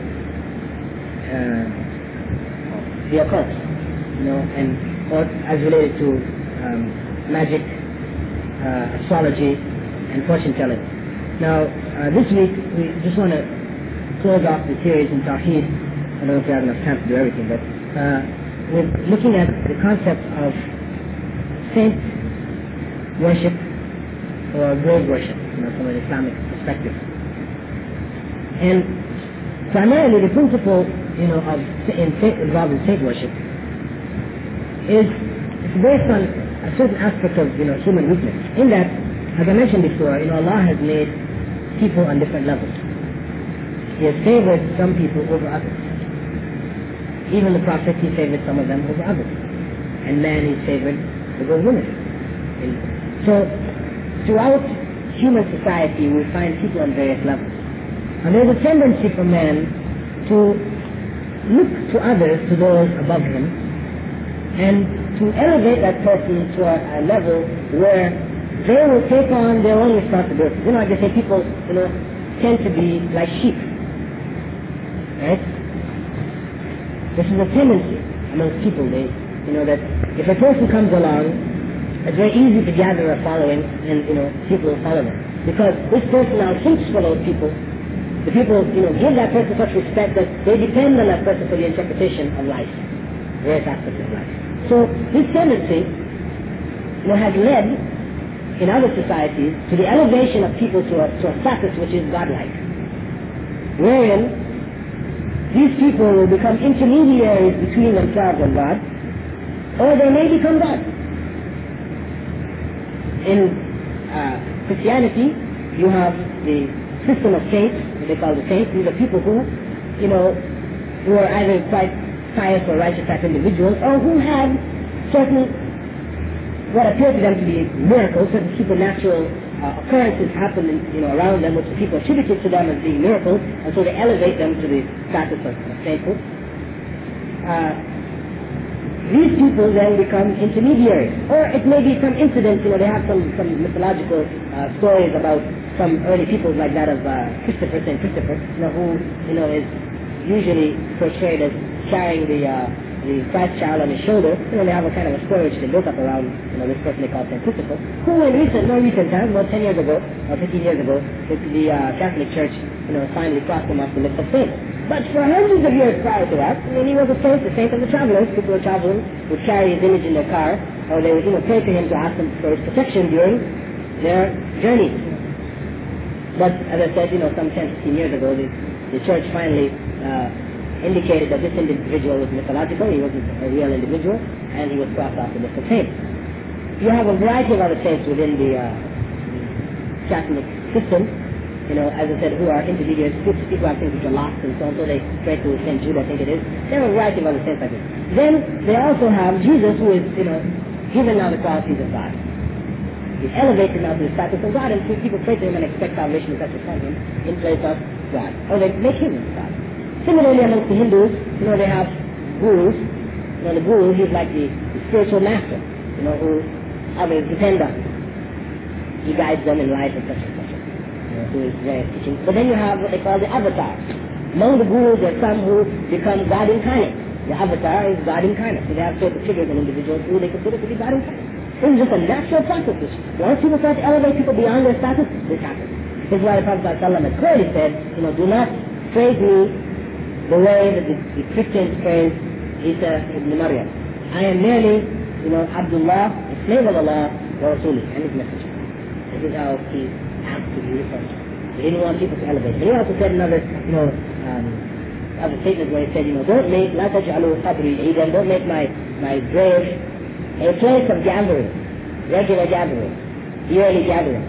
the occult, and as related to magic, astrology, and fortune telling. Now, this week we just want to close off the series in Tawheed. I don't know if we have enough time to do everything, but we're looking at the concept of saint worship or grave worship, from an Islamic perspective. And primarily the principle, involved in saint worship is based on a certain aspect of, human weakness. In that, as I mentioned before, Allah has made people on different levels. He has favored some people over others. Even the Prophet, he favored some of them over others. And man, he favored over women. So, throughout human society, we find people on various levels. And there's a tendency for man to look to others, to those above him, and to elevate that person to a level where they will take on their own responsibilities. Like they say, people, tend to be like sheep. Right? This is a tendency amongst people. That if a person comes along, it's very easy to gather a following, and people will follow them because this person now thinks for those people. The people, give that person such respect that they depend on that person for the interpretation of life, various aspects of life. So this tendency, has led in other societies to the elevation of people to a status which is godlike, wherein these people will become intermediaries between themselves and God, or they may become God. In Christianity, you have the system of saints, what they call the saints. These are people who, who are either quite pious or righteous type individuals, or who have certain, what appear to them to be miracles, certain supernatural occurrences happen around them, which the people attributed to them as being miracles, and so they elevate them to the status of sainthood. These people then become intermediaries, or it may be some incidents. They have some mythological stories about some early people like that of Saint Christopher, who is usually portrayed as carrying the Christ child on his shoulder. They have a kind of a story which they built up around this person they call Saint Christopher, who in more recent times, about 10 years ago or 15 years ago, the Catholic Church finally crossed him off the list of saints. But for hundreds of years prior to that, he was a saint of the travelers. People were traveling, would carry his image in their car, or they would pray to him to ask him for his protection during their journeys. But as I said, some 10, 15 years ago, the church finally indicated that this individual was mythological, he wasn't a real individual, and he was crossed off the list of saints. You have a variety of other saints within the Catholic system, as I said, who are intermediaries, people have things which are lost and so on, so they pray to St. Jude, I think it is. There are a variety of other saints like this. Then they also have Jesus, who is, given now the qualities of God. He's elevated now to the status of God, and people pray to him and expect salvation because from him in place of God. Or they make him God. Similarly, amongst the Hindus, they have gurus. The guru, he's like the spiritual master, who others depend on. He guides them in life, etc. Who is various teaching. But then you have what they call the avatar. Among the gurus, there are some who become God incarnate. The avatar is God incarnate. So they have certain figures and individuals who they consider to be God incarnate. This is just a natural process. Once people start to elevate people beyond their status, this happens. This is why the Prophet ﷺ has clearly said, do not praise me the way that the Christians praise Isa ibn Maryam. I am merely, Abdullah, a slave of Allah, wa Rasuli, and his messenger. This is how he asked to be referred to. He didn't want people to elevate. But he also said another, other statement where he said, don't make, la taj'alu qabri eidan, don't make my grave a place of gathering, regular gathering, yearly gathering,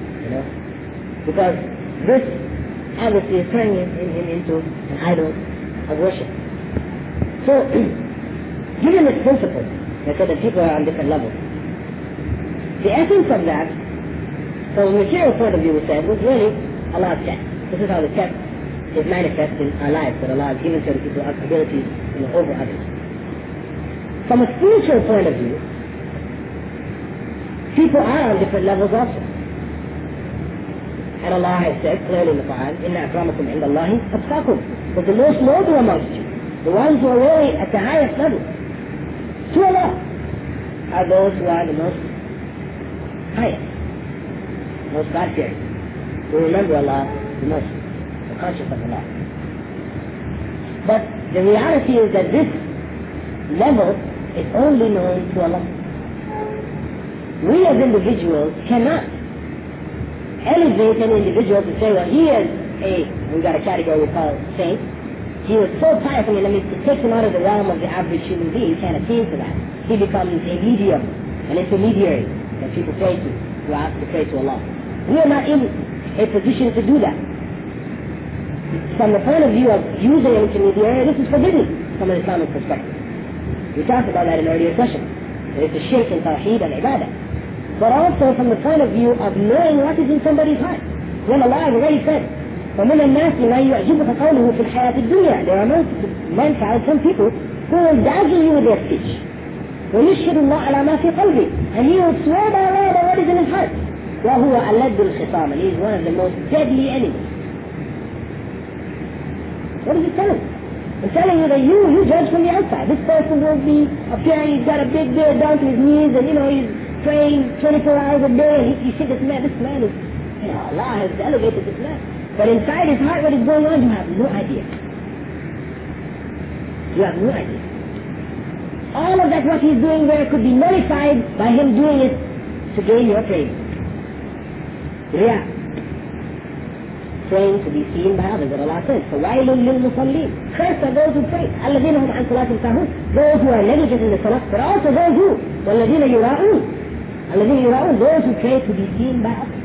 because this obviously is turning him into an idol of worship. So, given this principle, I said that people are on different levels. The essence of that, from a material point of view, we said, was really Allah's test. This is how the test is manifest in our lives, that Allah has given certain people abilities over others. From a spiritual point of view, people are on different levels also. And Allah has said clearly in the Quran, Inna akramakum inda Allahi atqakum. But the most noble amongst you, the ones who are really at the highest level, to Allah, are those who are the most highest, most God-fearing, who remember Allah the most, the conscious of Allah. But the reality is that this level is only known to Allah. We as individuals cannot elevate an individual to say, well, he is we got a category we call saint. He was so pious, it takes him out of the realm of the average human being. He can't attain to that. He becomes a medium, an intermediary that people pray to, who ask to pray to Allah. We are not in a position to do that. From the point of view of using an intermediary, this is forbidden from an Islamic perspective. We talked about that in earlier sessions. It's a shirk in Tawheed and Ibadah. But also from the point of view of knowing what is in somebody's heart. When Allah has already said, وَمِنَ النَّاسِ مَنْ يُعْجِبُكَ قَوْلُهُ فِي الْحَيَاةِ الدُّنْيَا. There are mankind, some people, who will dazzle you with their speech. وَيُشْهِدُ اللَّهَ عَلَى مَا فِي قَلْبِهِ. And he will swear by Allah about what is in his heart. وَهُوَ أَلَدُّ الْخِصَامِ. And he is one of the most deadly enemies. What is he telling? I'm telling you that you judge from the outside. This person will be appearing, he's got a big beard down to his knees, and he's praying 24 hours a day, and you see this man is, Allah has elevated this man. But inside his heart, what is going on, you have no idea. You have no idea. All of that, what he's doing there, could be nullified by him doing it to gain your praise. Riyah. Praying to be seen by others, that Allah says, فَوَيْلٌ لِلْمُصَلِّينَ. Cursed are those who pray. الَّذِينَ هُمْ عَنْ صَلَاتِهِمْ سَاهُونَ. Those who are negligent in the salah, but also those who, وَالَّذِينَ يُرَاءُونَ. الَّذِينَ يُرَاءُونَ, those who pray to be seen by others.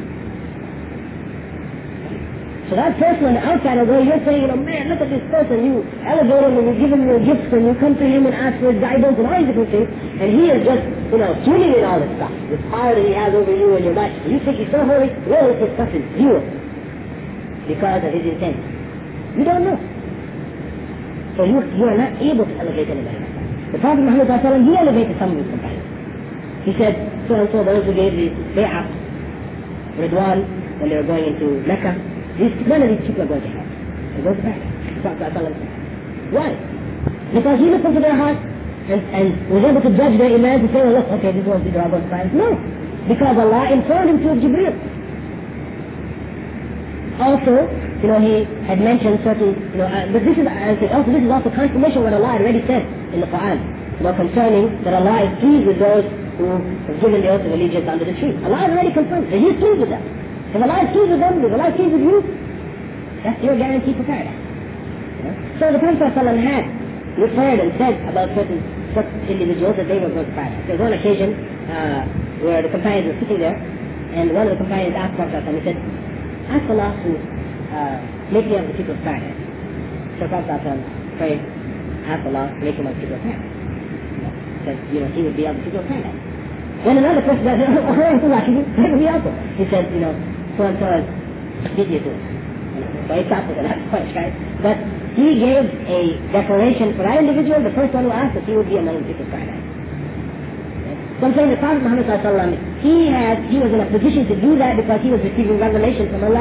So that person on the outside, although you're saying, man, look at this person, you elevate him and you give him your gifts and you come to him and ask for his guidance and all these different things, and he is just, swimming in all this stuff, this power that he has over you and your life. You think he's so holy? Well, this stuff is zero. Because of his intent. You don't know. So you are not able to elevate anybody like that. The Prophet Muhammad, he elevated some of his companions. He said, so and so, those who gave the bay'ah, Ridwan, when they were going into Mecca, none of these people are going to hell. They go to paradise. Why? Because he looked into their heart and was able to judge their iman to say, well, look, okay, these are all going to paradise. No. Because Allah informed him through Jibreel. Also, he had mentioned certain, but this is also confirmation what Allah already said in the Quran about concerning that Allah is pleased with those who have given the oath of allegiance under the tree. Allah has already confirmed that He is pleased with them. If Allah is pleased with them, if Allah is pleased with you, that's your guarantee for paradise. So the Prophet ﷺ had referred and said about certain individuals that they were going to paradise. There was one occasion where the companions were sitting there, and one of the companions asked Prophet ﷺ, he said, ask Allah to make me of the people of paradise. So Prophet ﷺ prayed, ask Allah to make him of the people of paradise. Because, he would be of the people of paradise. Then another person said, he said, so and so is obedient to it. So he stopped at that point, right? But he gave a declaration for that individual, the first one who asked, that he would be among the people of paradise. So I'm saying the Prophet Muhammad he was in a position to do that because he was receiving revelation from Allah.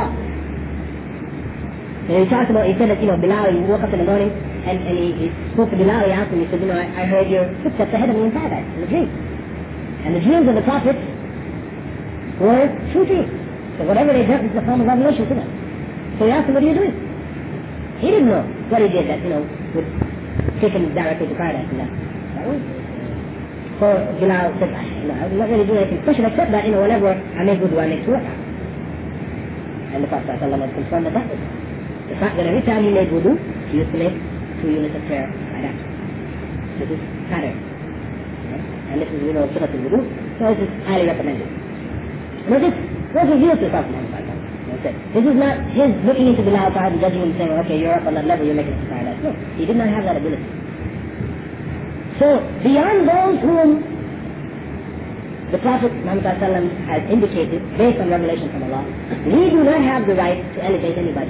And he said that, Bilal, he woke up in the morning and he spoke to Bilal, he asked him, he said, I heard your footsteps ahead of me in paradise, in a dream. And the dreams of the prophets were true dreams. So whatever they did is the form of revelation to them. So he asked him, what are you doing? He didn't know what he did that, would take him directly to paradise and that. So Bilal said, I'm not really doing anything special except that, whenever I make good, I make work out. And the Prophet ﷺ was confirmed that that was the fact that every time he made wudu, he used to make 2 units of prayer like that. This is pattern. And this is, sunnah al-wudu, so this is highly recommended. But this was revealed to the Prophet Muhammad. This is not his looking into Bilal and judging him saying, okay, you're up on that level, you're making it to paradise. No, he did not have that ability. So, beyond those whom the Prophet Muhammad has indicated, based on revelation from Allah, we do not have the right to elevate anybody.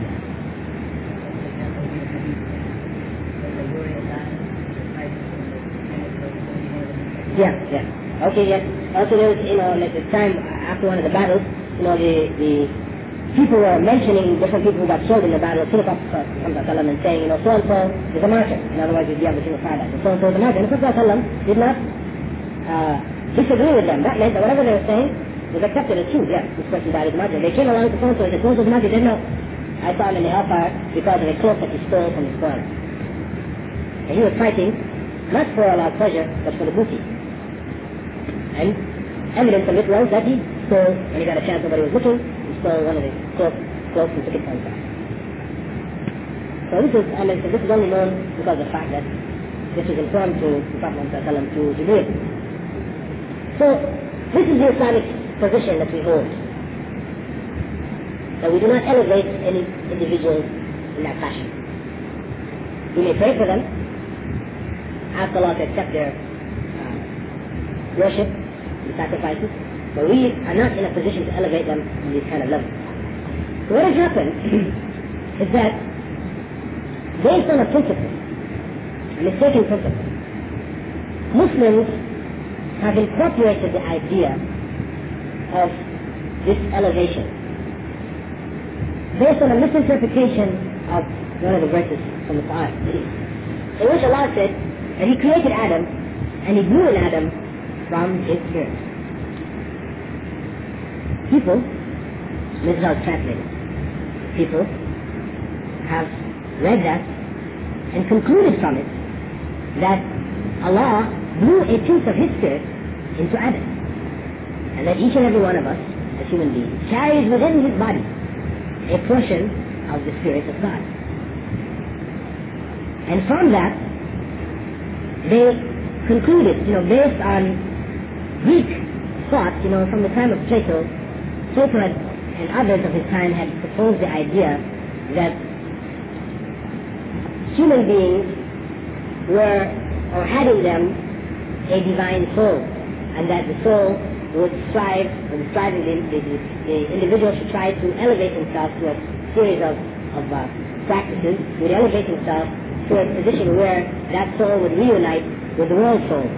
Yeah. Okay, yes. Also there was, like the time after one of the battles, the people were mentioning different people who got killed in the battle to the Prophet and saying, so-and-so is a martyr. In other words, you'd be able to find that. So-and-so is a martyr. And the Prophet did not disagree with them. That meant that whatever they were saying was accepted as true. Yes, this person died as a martyr. They came along to so-and-so and said, so-and-so is a martyr. They didn't know. I saw him in the hellfire because of a cloak that he stole from his father. And he was fighting not for Allah's pleasure, but for the booty. And evidence of it was that he stole, when he got a chance nobody was looking, he stole one of the cloaks and took it for himself. So this is only known because of the fact that this was informed to the Prophet to Jibreel. So this is the Islamic position that we hold. That we do not elevate any individuals in that fashion. We may pray for them, ask Allah to accept their worship and sacrifices, but we are not in a position to elevate them on these kind of levels. So what has happened is that, based on a principle, a mistaken principle, Muslims have incorporated the idea of this elevation based on a misinterpretation of one of the verses from the Quran, in which Allah said that He created Adam and He blew in Adam from His spirit. People, this is how it's translated, people have read that and concluded from it that Allah blew a piece of His spirit into Adam, and that each and every one of us, as human beings, carries within his body a portion of the Spirit of God. And from that, they concluded, based on Greek thought, from the time of Plato and others of his time had proposed the idea that human beings were, or had in them, a divine soul, and that the soul would strive, the individual should try to elevate himself to a series of practices, would elevate himself to a position where that soul would reunite with the world soul.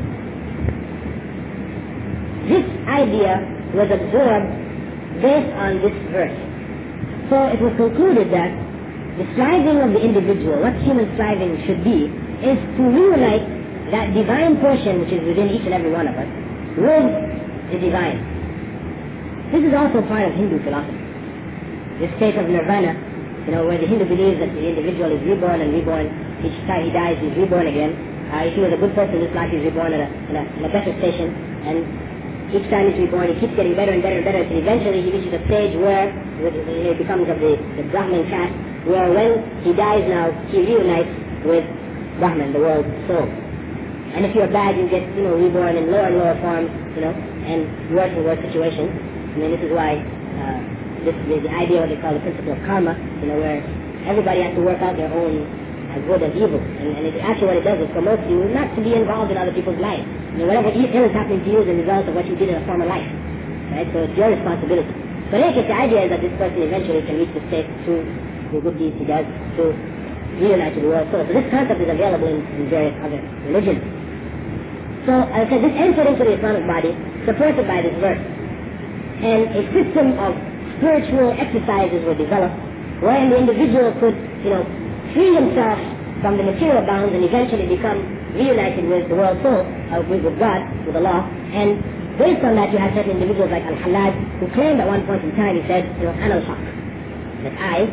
This idea was absorbed based on this verse. So it was concluded that the striving of the individual, what human striving should be, is to reunite that divine portion which is within each and every one of us with the divine. This is also part of Hindu philosophy. This state of nirvana, where the Hindu believes that the individual is reborn and reborn. Each time he dies, he's reborn again. If he was a good person in this life, he's reborn in a better station. And each time he's reborn, he keeps getting better and better and better until eventually he reaches a stage where he becomes of the Brahman caste, where when he dies now, he reunites with Brahman, the world soul. And if you're bad, you get, reborn in lower and lower forms, and worse and worse situations. This is why the idea what they call the principle of karma, where everybody has to work out their own good and evil. And actually what it does is promotes you not to be involved in other people's lives. Whatever ill is happening to you is a result of what you did in a former life. Right? So it's your responsibility. But in any case, the idea is that this person eventually can reach the state through the good deeds he does, to reunite with the world soul. So this concept is available in various other religions. So, as I said, this entered into the Islamic body, supported by this verse. And a system of spiritual exercises were developed, wherein the individual could, free himself from the material bounds and eventually become reunited with the world soul, with God, with Allah. And based on that, you have certain individuals like Al-Hallaj, who claimed at one point in time, he said, Ana al-Haq, that I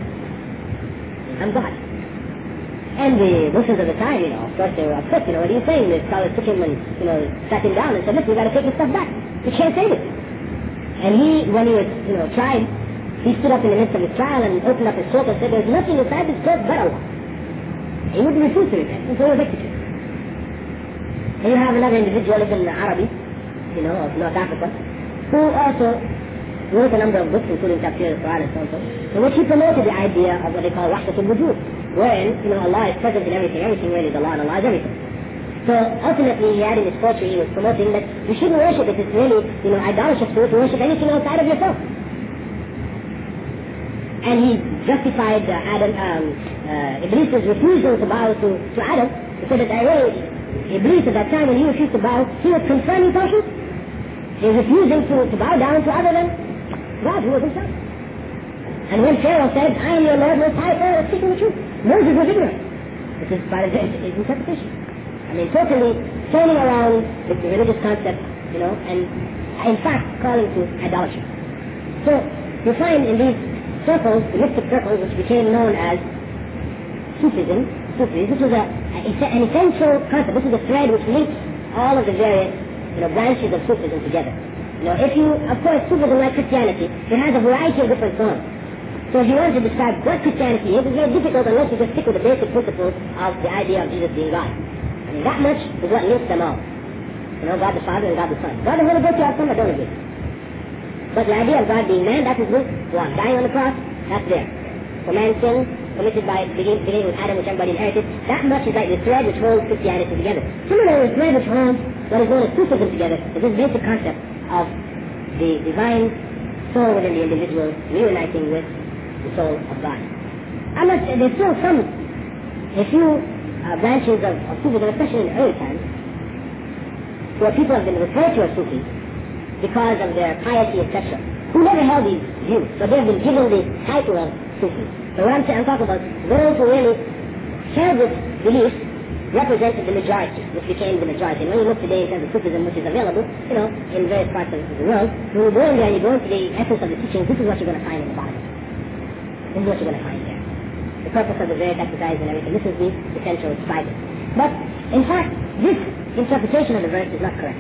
am God. And the Muslims at the time, of course they were upset, what are you saying? The scholars took him and, sat him down and said, listen, you got to take this stuff back. You can't say this. And he, when he was, tried, he stood up in the midst of his trial and opened up his throat and said, there's nothing inside this throat but Allah. He wouldn't refuse to repent, and so he was executed. And you have another individual, Ibn Arabi, of North Africa, who also wrote a number of books, including Tafsir al-Quran and so on, in which he promoted the idea of what they call Wahdatul Wujud, wherein, Allah is present in everything really is Allah, and Allah is everything. So ultimately, he had in his poetry, he was promoting that you shouldn't worship it. It's really, idolatrous to worship anything outside of yourself. And he justified Iblis's refusal to bow to Adam. He said that Iblis at that time when he refused to bow, he was confirming Tawhid. He was refusing to bow down to other than God, who was himself. And when Pharaoh said, I am your Lord most high, Pharaoh was speaking the truth. Moses was ignorant. This is part of his interpretation. I mean, totally turning around the religious concept, and in fact calling to idolatry. So you find in these circles, the mystic circles, which became known as Sufism, this was an essential concept. This is a thread which links all of the various branches of Sufism together. Of course, Sufism, like Christianity, it has a variety of different forms. So if you want to describe what Christianity is, it's very difficult unless you just stick with the basic principles of the idea of Jesus being God. I mean, that much is what links them all. God the Father and God the Son. God the Holy Ghost, you have some that don't agree. But the idea of God being man, that is one. Dying on the cross, that's there. So man's sin, committed by beginning with Adam, which everybody inherited, that much is like the thread which holds Christianity together. Similarly, the thread which holds what is known as Sufism together is this basic concept of the divine soul within the individual reuniting with the soul of God. There's still a few branches of Sufism, especially in the early times, where people have been referred to as Sufis because of their piety, etc., who never held these views, but they've been given the title of Sufis. So what I'm talking about, those who really shared this belief represented the majority, which became the majority. And when you look today in terms of Sufism, which is available, in various parts of the world, when you go in there and you go into the essence of the teachings, this is what you're going to find in the Bible. This is what you're going to find there. The purpose of the various exercises and everything, this is the essential Bible. But, in fact, this interpretation of the verse is not correct.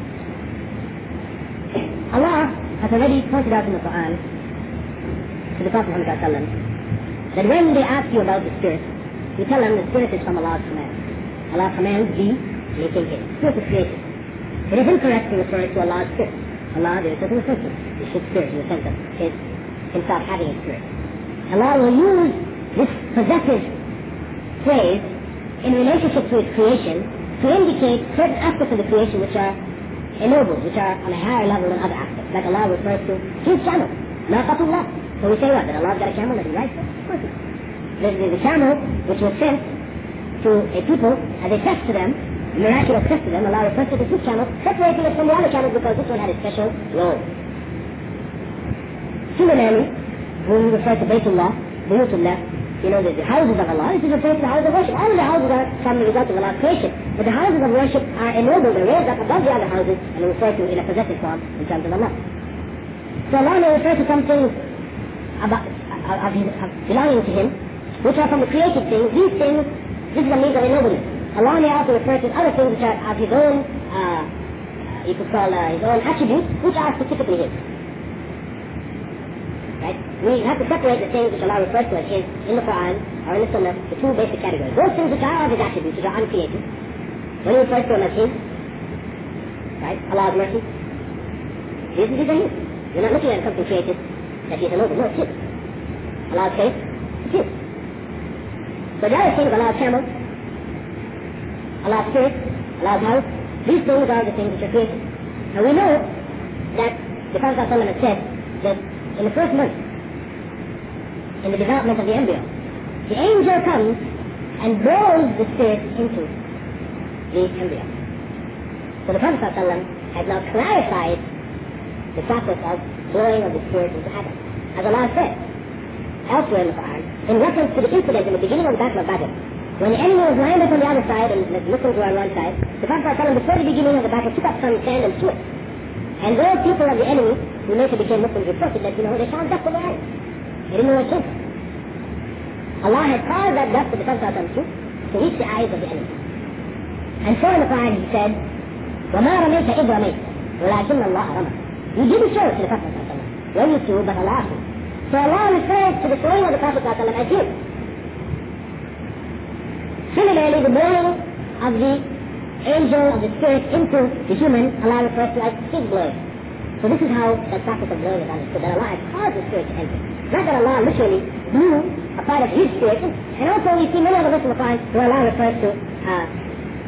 Allah has already pointed out in the Quran to the Prophet Muhammad that when they ask you about the Spirit, you tell them the Spirit is from Allah's command. Allah commands be, making it. Spirit is created. It is incorrect to refer to Allah's Spirit. Allah, there is certain reference. His Spirit, in the sense of himself having a Spirit. Allah will use this possessive phrase in relationship to His creation to indicate certain aspects of the creation which are ennobled, which are on a higher level than other aspects. Like Allah refers to his camel, Naqatullah. So we say what? That Allah's got a camel that he rides? Of course not. There's a camel which was sent to a people as a test to them, a miraculous test to them. Allah refers to this camel, separating it from the other camels because this one had a special role. Similarly, when we refer to Baytullah, Buyutullah, the houses of Allah, this is referred to the houses of worship. All of the houses are from the result of Allah's creation. But the houses of worship are ennobled and raised up above the other houses and referred to in a possessive form in terms of Allah. So Allah may refer to some things belonging to Him, which are from the created things. These things, this is a means of ennoblement. Allah may also refer to other things which are of His own, you could call His own attributes, which are specifically His. Right? We have to separate the things which Allah refers to as His in the Quran or in the Sunnah, the two basic categories. Those things which are of His attributes, which are uncreated, when He refers to them as His, right? Allah's mercy, these are His. You're not looking at something created that He's ennobled. No, it's His. Allah's faith, it's His. So the other things, Allah's camel, Allah's spirit, Allah's house, these things are the things which are created. And we know that the Prophet ﷺ has said that in the first month, in the development of the embryo, the angel comes and blows the spirit into the embryo. So the Prophet ﷺ has now clarified the process of blowing of the spirit into Adam. As Allah said elsewhere in the Quran, in reference to the incident in the beginning of the Battle of Badr, when the enemy was lined up on the other side and the Muslims were on one side, the Prophet ﷺ, before the beginning of the battle, took up some sand and threw it. And those people of the enemy, who later became Muslims, reported that, they found dust on the island. They didn't know what it came from. Allah had caused that dust of the Prophet to reach the eyes of the enemy. And so in the Quran He said, وَمَا رَمَيْتَ إِذْ رَمَيْتَ وَلَكِنَّ اللَّهَ رَمَى. You didn't show it to the Prophet when you threw, but Allah threw. So Allah refers to the throwing of the Prophet as His. Similarly, the blowing of the angel of the spirit into the human, Allah refers to as His blowing. So this is how the practice of blowing is understood, that Allah has caused the spirit to enter. Not that Allah literally blew a part of His spirit. And also we see many other verses in the Quran where Allah refers to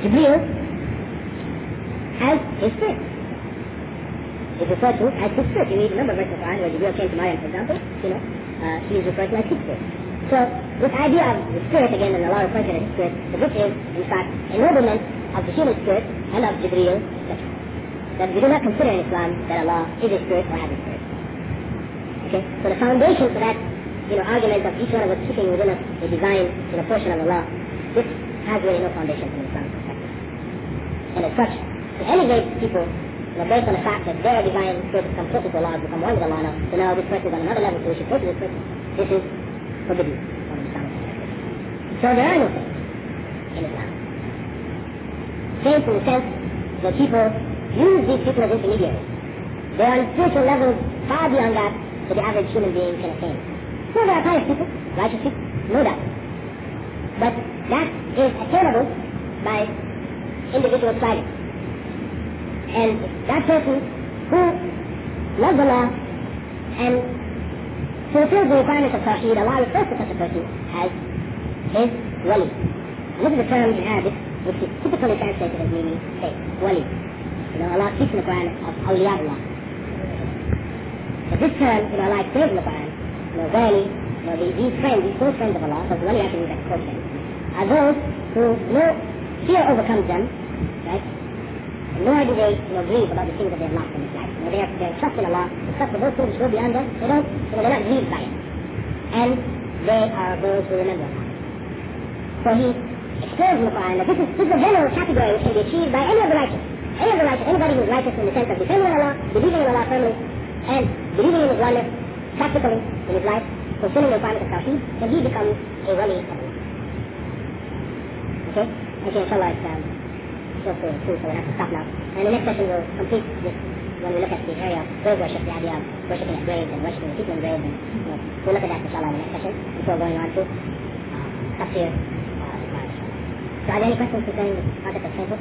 Jibreel has his spirit. Is referred to as his spirit. You read a number of verses of the Quran where Jibreel came to Maryam, for example, he is referred to as his spirit. So this idea of the spirit, again, and Allah refers to it as spirit, so this is, in fact, ennoblement of the human spirit and of Jibreel, etc. That we do not consider in Islam that Allah is a spirit or has a spirit. Okay? So the foundation for that, argument of each one of us sitting within a divine, portion of Allah, this has really no foundation from Islamic perspective. And as such, to elevate people, based on the fact that their divine spirit has come closer to Allah, become one with Allah now, so now this person is on another level, so we should go to this person, this is forbidden from Islamic perspective. So there are no saints in Islam. Saints in the sense that people use these people as intermediaries. They are on spiritual levels far beyond that that the average human being can attain. So there are pious people, righteous people, no doubt. But that is attainable by individual striving. And that person who loves Allah and fulfills the requirements of Tawheed, Allah refers to such a person as his wali. And this is a term in Arabic which is typically translated as meaning saint, wali. Allah speaks in the Quran of awliyaullah. But this term, Allah explains in the Quran, wali, these friends, these close friends of Allah, because wali actually means like close friends, are those who no fear overcomes them, right? Nor do they grieve about the things that they have lost in this life. They trust in Allah, they trust in those things which go beyond them, they're not grieved by it. And they are those who remember Allah. So he explains in the Quran that this is a general category which can be achieved by any of the righteous. Anybody who is righteous in the sense of depending on Allah, believing in Allah firmly, and believing in His oneness practically in his life, fulfilling the requirements of Tawheed, then he becomes a wali of Allah. Okay, inshallah, it's close to 2, so we'll have to stop now. And the next session will complete this when we look at the area of grave worship, the idea of worshipping at graves and worshipping the people in graves, and we'll look at that inshallah in the next session before going on to tafsir. So are there any questions concerning the concept of sainthood?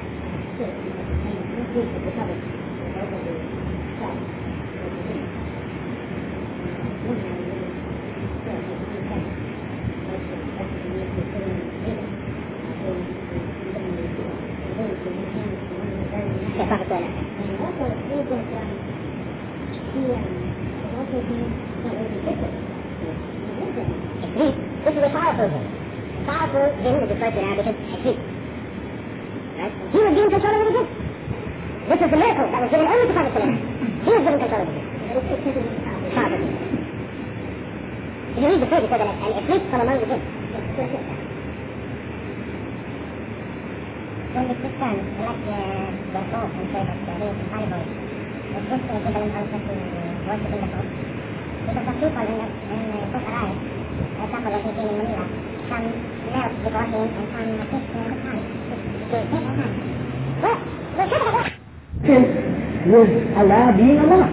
This is a powerful thing. Powerful thing is referred to in Arabic as Hikri. Right? He was given control over the gift. This is the miracle that was given only to Prophet Sallallahu. He was given control over the gift. Powerful thing. If you read the page, it says that an Ifrit from among the gifts. When the Christians elect their Pope and say that he is infallible, is this equivalent also to worshipping the Pope? Because the people in Bukhara, for example, as we see in Manila, some knelt before him and some kissed him with hands. With Allah being Allah.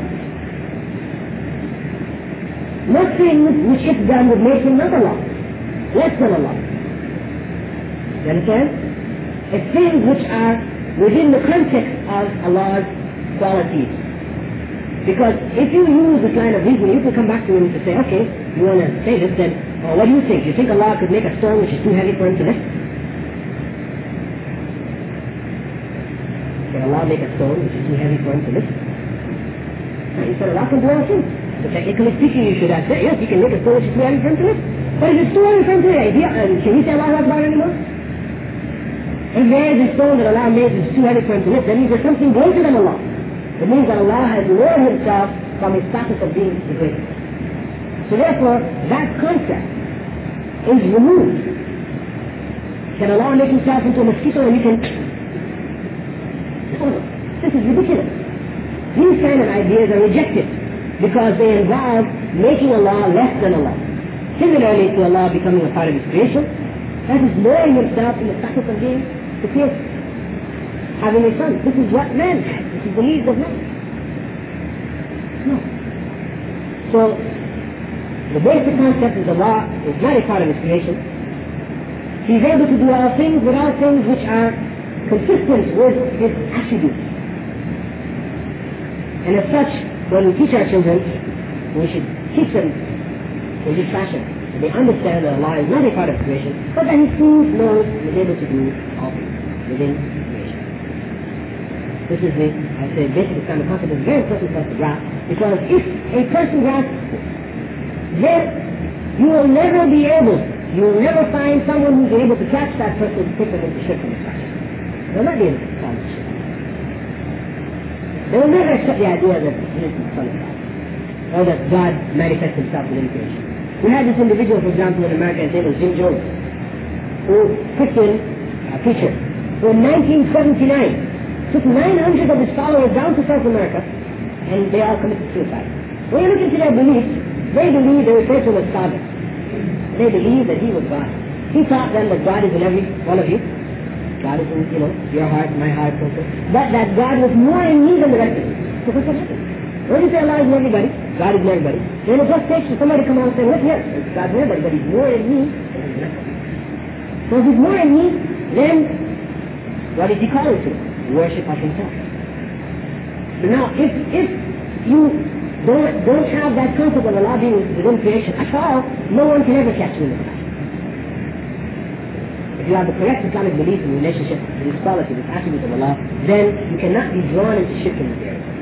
Nothing which is done would make him not Allah, less than Allah. You understand? It's things which are within the context of Allah's qualities. Because if you use this line of reasoning, you can come back to him to say, okay, you want to say this, then what do you think? You think Allah could make a stone which is too heavy for him to lift? Can Allah make a stone which is too heavy for him to lift? No, he said Allah can do all things. So technically speaking, you should have said, yes, he can make a stone which is too heavy for him to lift. But if it's too heavy for him to lift, can he say Allah Akbar anymore? If there is a stone that Allah made which is too heavy for him to lift, that means there's something greater than Allah. It means that Allah has lowered himself from his status of being the greatest. So therefore, that concept is removed. Can Allah make himself into a mosquito and you can... No, this is ridiculous. These kind of ideas are rejected because they involve making Allah less than Allah. Similarly to Allah becoming a part of his creation, that is lowering himself in the status of being the creator. Having a son. This is what man has. This is the needs of man. No. So, the basic concept is Allah is not a part of his creation. He is able to do all things without things which are consistent with his attributes. And as such, when we teach our children, we should teach them in this fashion. So they understand that Allah is not a part of creation, but that he sees, knows, and is able to do all things. within creation. This is the, I say, basic Islamic concept. It's very important for us to grasp, because if a person grasps then you will never find someone who's able to catch that person to take them into shirk and Islam. They will not be able to solve the shirk. They will never accept the idea that he is the Son of God, or that God manifests himself within creation. We had this individual, for example, in America, his name was Jim Jones, who Christian preacher, who in 1979 took 900 of his followers down to South America, and they all committed suicide. When you look into their beliefs, they believe they refer to him as Father. They believe that he was God. He taught them that God is in every one of you. God is in, your heart, my heart, also. But that God was more in me than the rest of you. So what's happening? When you say Allah is in everybody, God is in everybody, then it just takes for somebody to come out and say, look here, God's in everybody, but he's more in me than the rest of you. So if he's more in me, then what is he calling to? Worship of himself. But now, if you don't have that concept of Allah being within creation at all, no one can ever catch you in the sky. If you have the correct Islamic belief in relationship to this quality, this attribute of Allah, then you cannot be drawn into shirk in this area.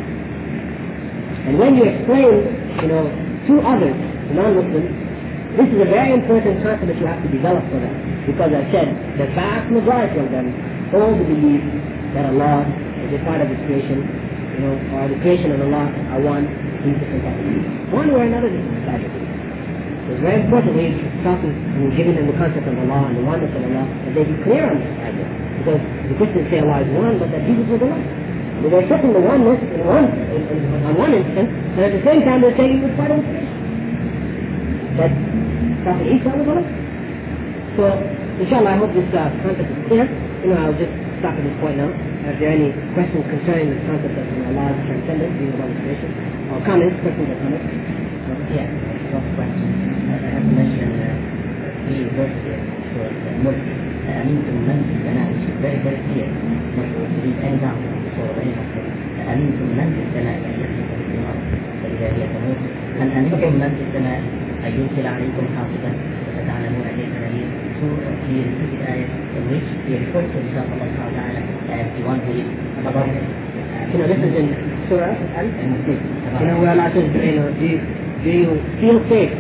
And when you explain, to others, to non-Muslims, this is a very important concept that you have to develop for them. Because I said, the vast majority of them hold the belief that Allah is a part of His creation, or the creation and Allah are one, in different entities. One way or another, this is decided. So it's very important when you're talking and giving them the concept of Allah and the oneness of Allah, that they be clear on this idea. Because the Christians say Allah is one, but that Jesus was Allah. But they're accepting the oneness on one instance, and at the same time they're saying He was part of the creation. That Prophet Isa was Allah. So, inshallah, I hope this concept is clear. I'll just stop at this point now. If there are any questions concerning the concept of Allah's transcendence, being above the creation, or comments, questions or comments? Yeah, one question. I have to mention three verses here for the Mulk. أمنتم من في السماء, which is very, very clear. Not to read any down for any of أمنتم من في السماء أن يخلق في الأرض فإذا هي تموت. هل أمنتم من في السماء أن يرسل عليكم حافظا فتعلمون كيف نذير. So he repeated ayah in which he refers to himself, Allah subhanahu wa ta'ala, as the one who is above him. This is in Surah Al-Anfal. Where Allah says, do you feel safe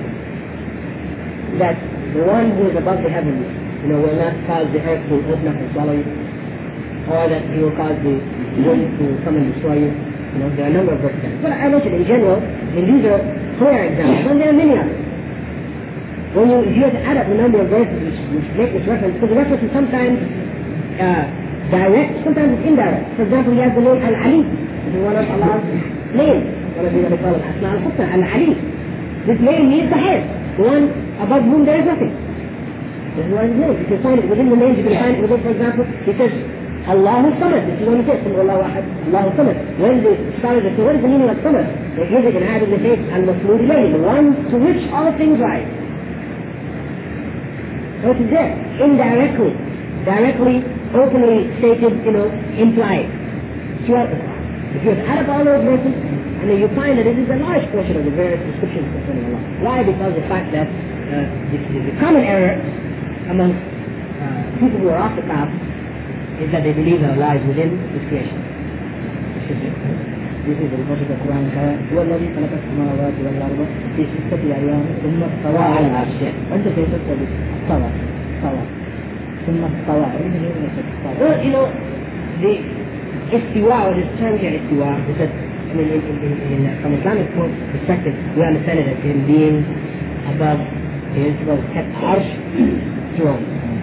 that the one who is above the heavens, will not cause the earth to open up and swallow you, or that He will cause the wind to come and destroy you? There are a number of verses. But I mentioned in general, and these are clear examples, and there are many others. If you have to add up the number of verses which make this reference, because the reference is sometimes direct, sometimes it's indirect. For example, he has the name Al-Ali. This is one of Allah's names. One of the what they call Al-Asma Al-Husna, Al-Ali. This name means the head, the one above whom there is nothing. This is what his name. You can find it within the names. You can find it within, for example, he says Allahu Samad. This is what he says. Allahu Ahad, Allahu Samad. When the scholars say, what is the meaning of Samad? They give it in Arabic, they say Al-Masmood ilayhi, the one to which all things rise. So it is there, indirectly, directly, openly stated, implied. Throughout the Quran. If you add up all those verses, and then you find that it is a large portion of the various descriptions concerning Allah. Why? Because the fact that the common error amongst people who are off the path is that they believe that Allah is within His creation. This is the verse of the Quran. هو الذي خلق السماوات والأرض في 6 أيام ثم استوى على العرش. وأنت كيف تقول استوى ثم استوى؟ Well, the istiwa, or this term here, istiwa, is that, from Islamic perspective, we understand it as Him being above His arsh throne.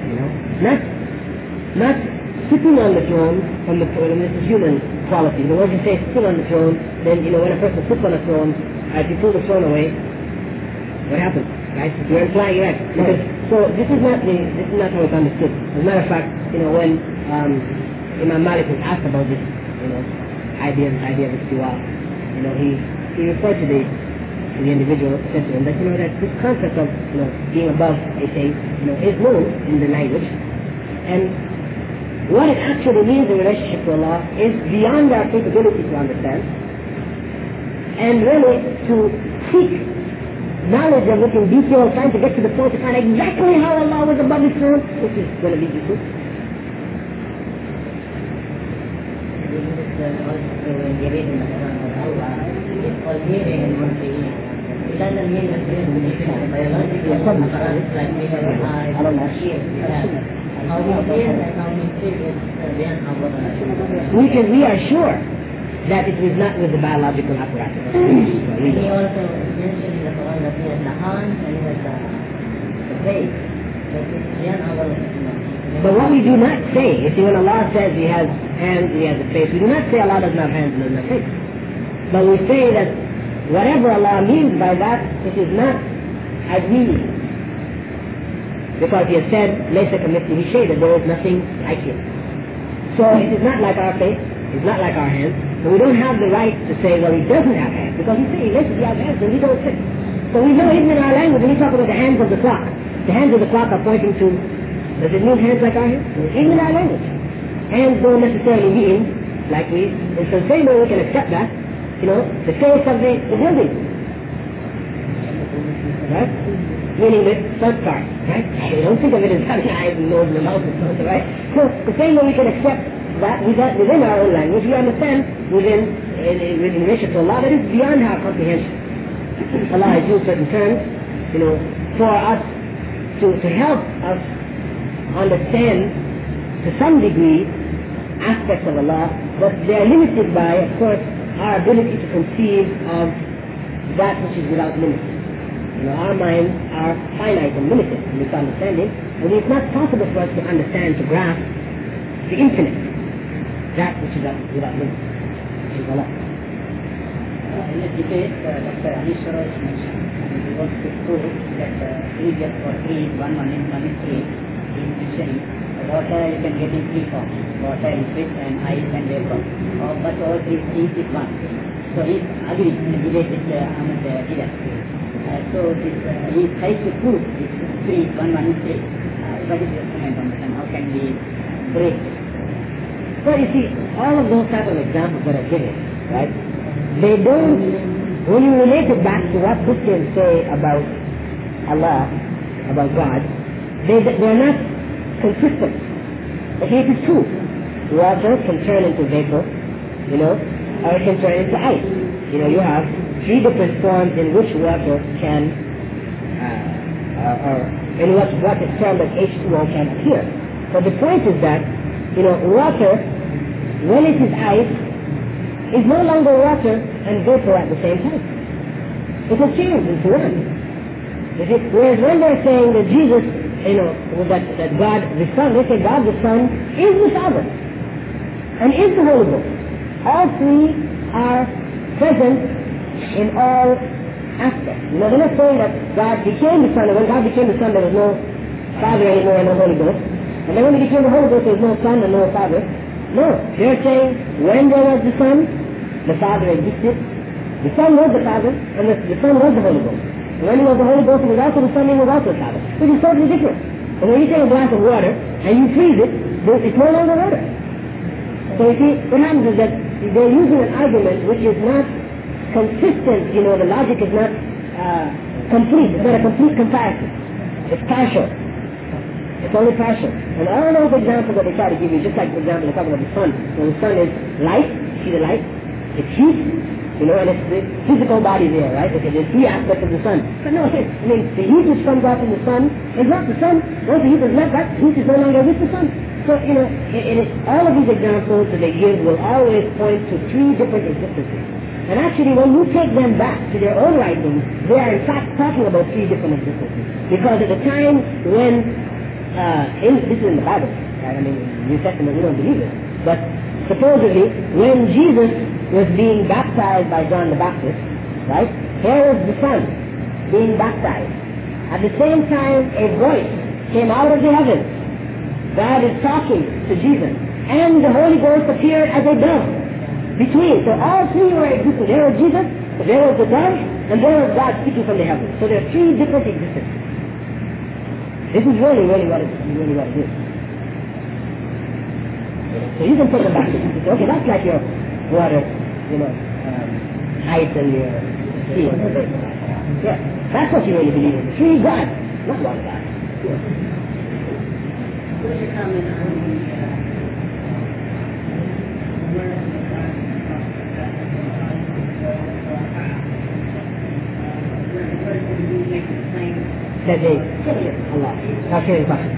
Not sitting on the throne from this is human quality. The word you say sit on the throne, then when a person sits on a throne, if you pull the throne away, what happens? Right? You're implying right. So this is not how it's understood. As a matter of fact, when Imam Malik was asked about this, idea of istiwa, he referred to the individual, said to him that that this concept of being above a thing, is known in the language, and what it actually means in relationship to Allah is beyond our capability to understand, and really to seek knowledge of it in detail, trying to get to the point to find exactly how Allah was above His throne, which is going to be the truth. also when we read in the Quran of Allah, it's all hearing and not seeing. It doesn't mean that we have biological apparatus like we have an eye, ears. How we hear and how we see is beyond our We are sure that it was not with the biological apparatus. He also mentioned in the Quran that he has the hands and he has the face. But it's beyond our But what we do not say, you see, when Allah says He has hands, He has a face, we do not say Allah doesn't have hands and doesn't have face. But we say that whatever Allah means by that, it is not as we mean. Because He has said, لَيْسَ كَمِثْلِهِ شَيْءٌ, that there is nothing like Him. So it is not like our face, it's not like our hands, and we don't have the right to say, well, He doesn't have hands, because He's saying, listen, He has hands, and we don't say. So we know even in our language, when we talk about the hands of the clock, the hands of the clock are pointing to, does it mean hands like our hands? Even in our language. Hands don't necessarily mean like we, it's the same way we can accept that, the face of the building. Right? Meaning the front part, right? We don't think of it as having eyes and nose and mouth and so on, right? So the same way we can accept that within our own language, we understand in relation to Allah that is beyond our comprehension. Allah has used certain terms, for us to help us understand to some degree aspects of Allah, but they are limited by, of course, our ability to conceive of that which is without limits. Our minds are finite and limited in this understanding, and it's not possible for us to understand, to grasp the infinite, that which is without limits, which is Allah. In this debate, Dr. Anishwara is mentioned, and he wants to prove that just for three, one is three. He is mentioning water you can get in three forms: water, liquid, and ice and vapor. But all three things is one. So he agrees in the debate with Ahmad Hidayat. So he tries to prove this three, one is three. What is your comment on that, and how can we break it? Well, you see, all of those type of examples that are given, right? They don't, when you relate it back to what Christians say about Allah, about God, they're not consistent. Okay, it is true. Water can turn into vapor, or it can turn into ice. You have three different forms in which water can, or in what is termed as H2O can appear. So the point is that, water, when it is ice, is no longer water and vapor at the same time. It has changed into one. Whereas when they're saying that Jesus, that God the Son, they say God the Son is the Father and is the Holy Ghost. All three are present in all aspects. They're not saying that God became the Son, and when God became the Son there was no Father anymore and no Holy Ghost. And then when He became the Holy Ghost there was no Son and no Father. No, they're saying when there was the Son, the Father existed, the Son was the Father, and the Son was the Holy Ghost. And when He was the Holy Ghost, He was also the Son, He was also the Father. Which is totally different. And when you take a glass of water and you freeze it, it's no longer water. So you see, what happens is that they're using an argument which is not consistent, the logic is not complete, it's not a complete comparison. It's partial. It's only partial. And all those examples that they try to give you, just like, for example, they're talking about the sun. When the sun is light, see the light? It's heat, and it's the physical body there, right? Okay, there's three aspects of the sun. But no, the heat which comes out from the sun is not the sun. Once the heat is left, that heat is no longer with the sun. So, all of these examples that they give will always point to three different existences. And actually, when you take them back to their own writings, they are in fact talking about three different existences. Because at the time when this is in the Bible. Right? New Testament, we don't believe it. But supposedly, when Jesus was being baptized by John the Baptist, right? Here was the Son being baptized. At the same time, a voice came out of the heavens. God is talking to Jesus. And the Holy Ghost appeared as a dove between. So all three were existing. There was Jesus, there was the dove, and there was God speaking from the heavens. So there are three different existences. This is really what it is. So you can put them back. Okay, that's like your water, ice and your sea. Yeah, that's what you really believe in. Three gods, not one God. What's your comment on the word of God says a Allah. That's very important.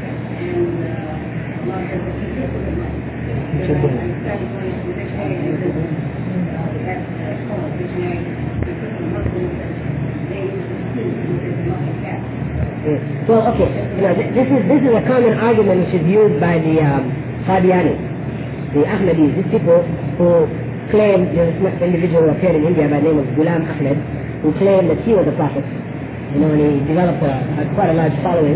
Well, okay. This is a common argument which is used by the Qadianis, the Ahmadis, these people who claim, this individual who appeared in India by the name of Ghulam Ahmed, who claimed that he was a prophet, and he developed quite a large following,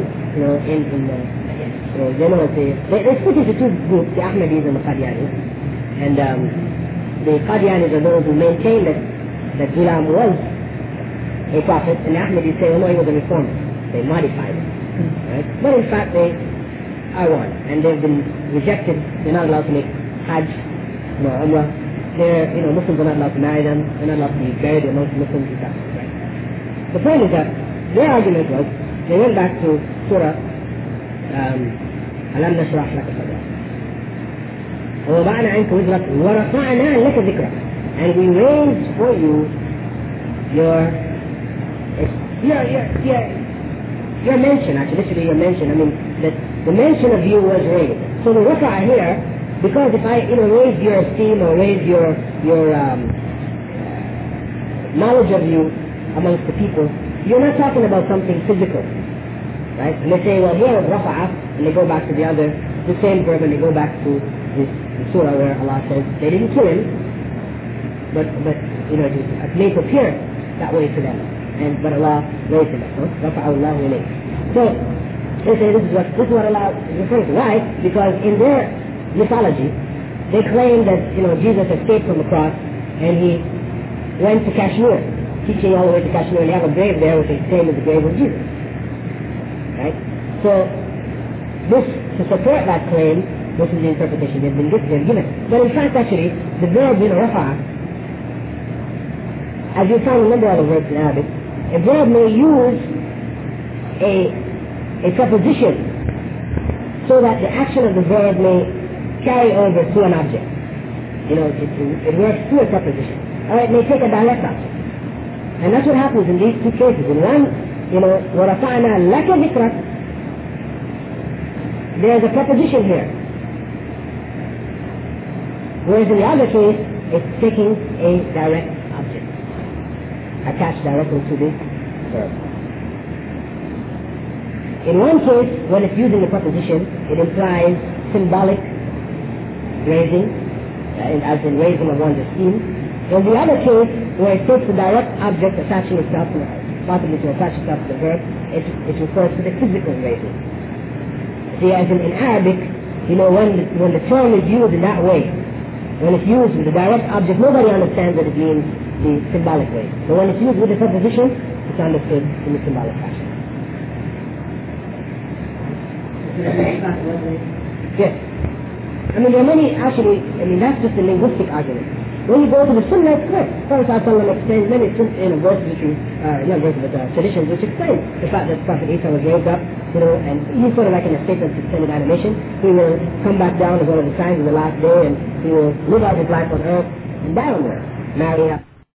they split into two groups, the Ahmadis and the Qadianis, and the Qadianis are those who maintain that Ghulam was a prophet, and the Ahmadis say, oh no, he was a reformer. They modified it, right? But in fact, they are one, and they've been rejected. They're not allowed to make Hajj, Umrah. Muslims are not allowed to marry them. They're not allowed to be buried amongst Muslims. Right? The point is that their argument was they went back to Surah Alam Nashrah Laka Sadrak. وَوَضَعْنَا عَنْكَ وِزْرَكَ وَرَفَعْنَا لَكَ ذِكْرَكَ, and we raised for you your mention, actually, literally your mention. I mean, the mention of you was raised. So the rafa'a here, because if I raise your esteem or raise your knowledge of you amongst the people, you're not talking about something physical, right? And they say, well, here is rafa'a, and they go back to the same verb, and they go back to the surah where Allah says they didn't kill him, but it may appear that way to them. But Allah raised him up. رَفَعَهُ اللَّهُ إِلَيْهِ. So they say this is what Allah is referring to. Why? Because in their mythology, they claim that Jesus escaped from the cross and he went to Kashmir, teaching all the way to Kashmir, and they have a grave there which is the same as the grave of Jesus. Right? So this, to support that claim, this is the interpretation they've given. But in fact, actually, the verb rafa'a, as you find a number of words in Arabic, a verb may use a preposition so that the action of the verb may carry over to an object. It works through a preposition. Or it may take a direct object. And that's what happens in these two cases. In one, وَرَفَعْنَا لَكَ ذِكْرَكَ, there's a preposition here. Whereas in the other case, it's taking a direct object, attached directly to the verb. In one case, when it's using the preposition, it implies symbolic raising, as in raising of one's esteem. In the other case, where it takes the direct object attaching itself to, possibly to attach itself to the verb, it refers to the physical raising. See, as in Arabic, when the term is used in that way, when it's used with the direct object, nobody understands that it means the symbolic way. But when it's used with the preposition, it's understood in the symbolic fashion. Yes. There are many, actually, that's just a linguistic argument. When you go to the Sunnah, it's clear. Prophet ﷺ explains many verses, traditions which explain the fact that Prophet Isa was raised up, and he's sort of like in a state of suspended animation. He will come back down as one of the signs of the last day, and he will live out his life on earth and die on earth, marry up.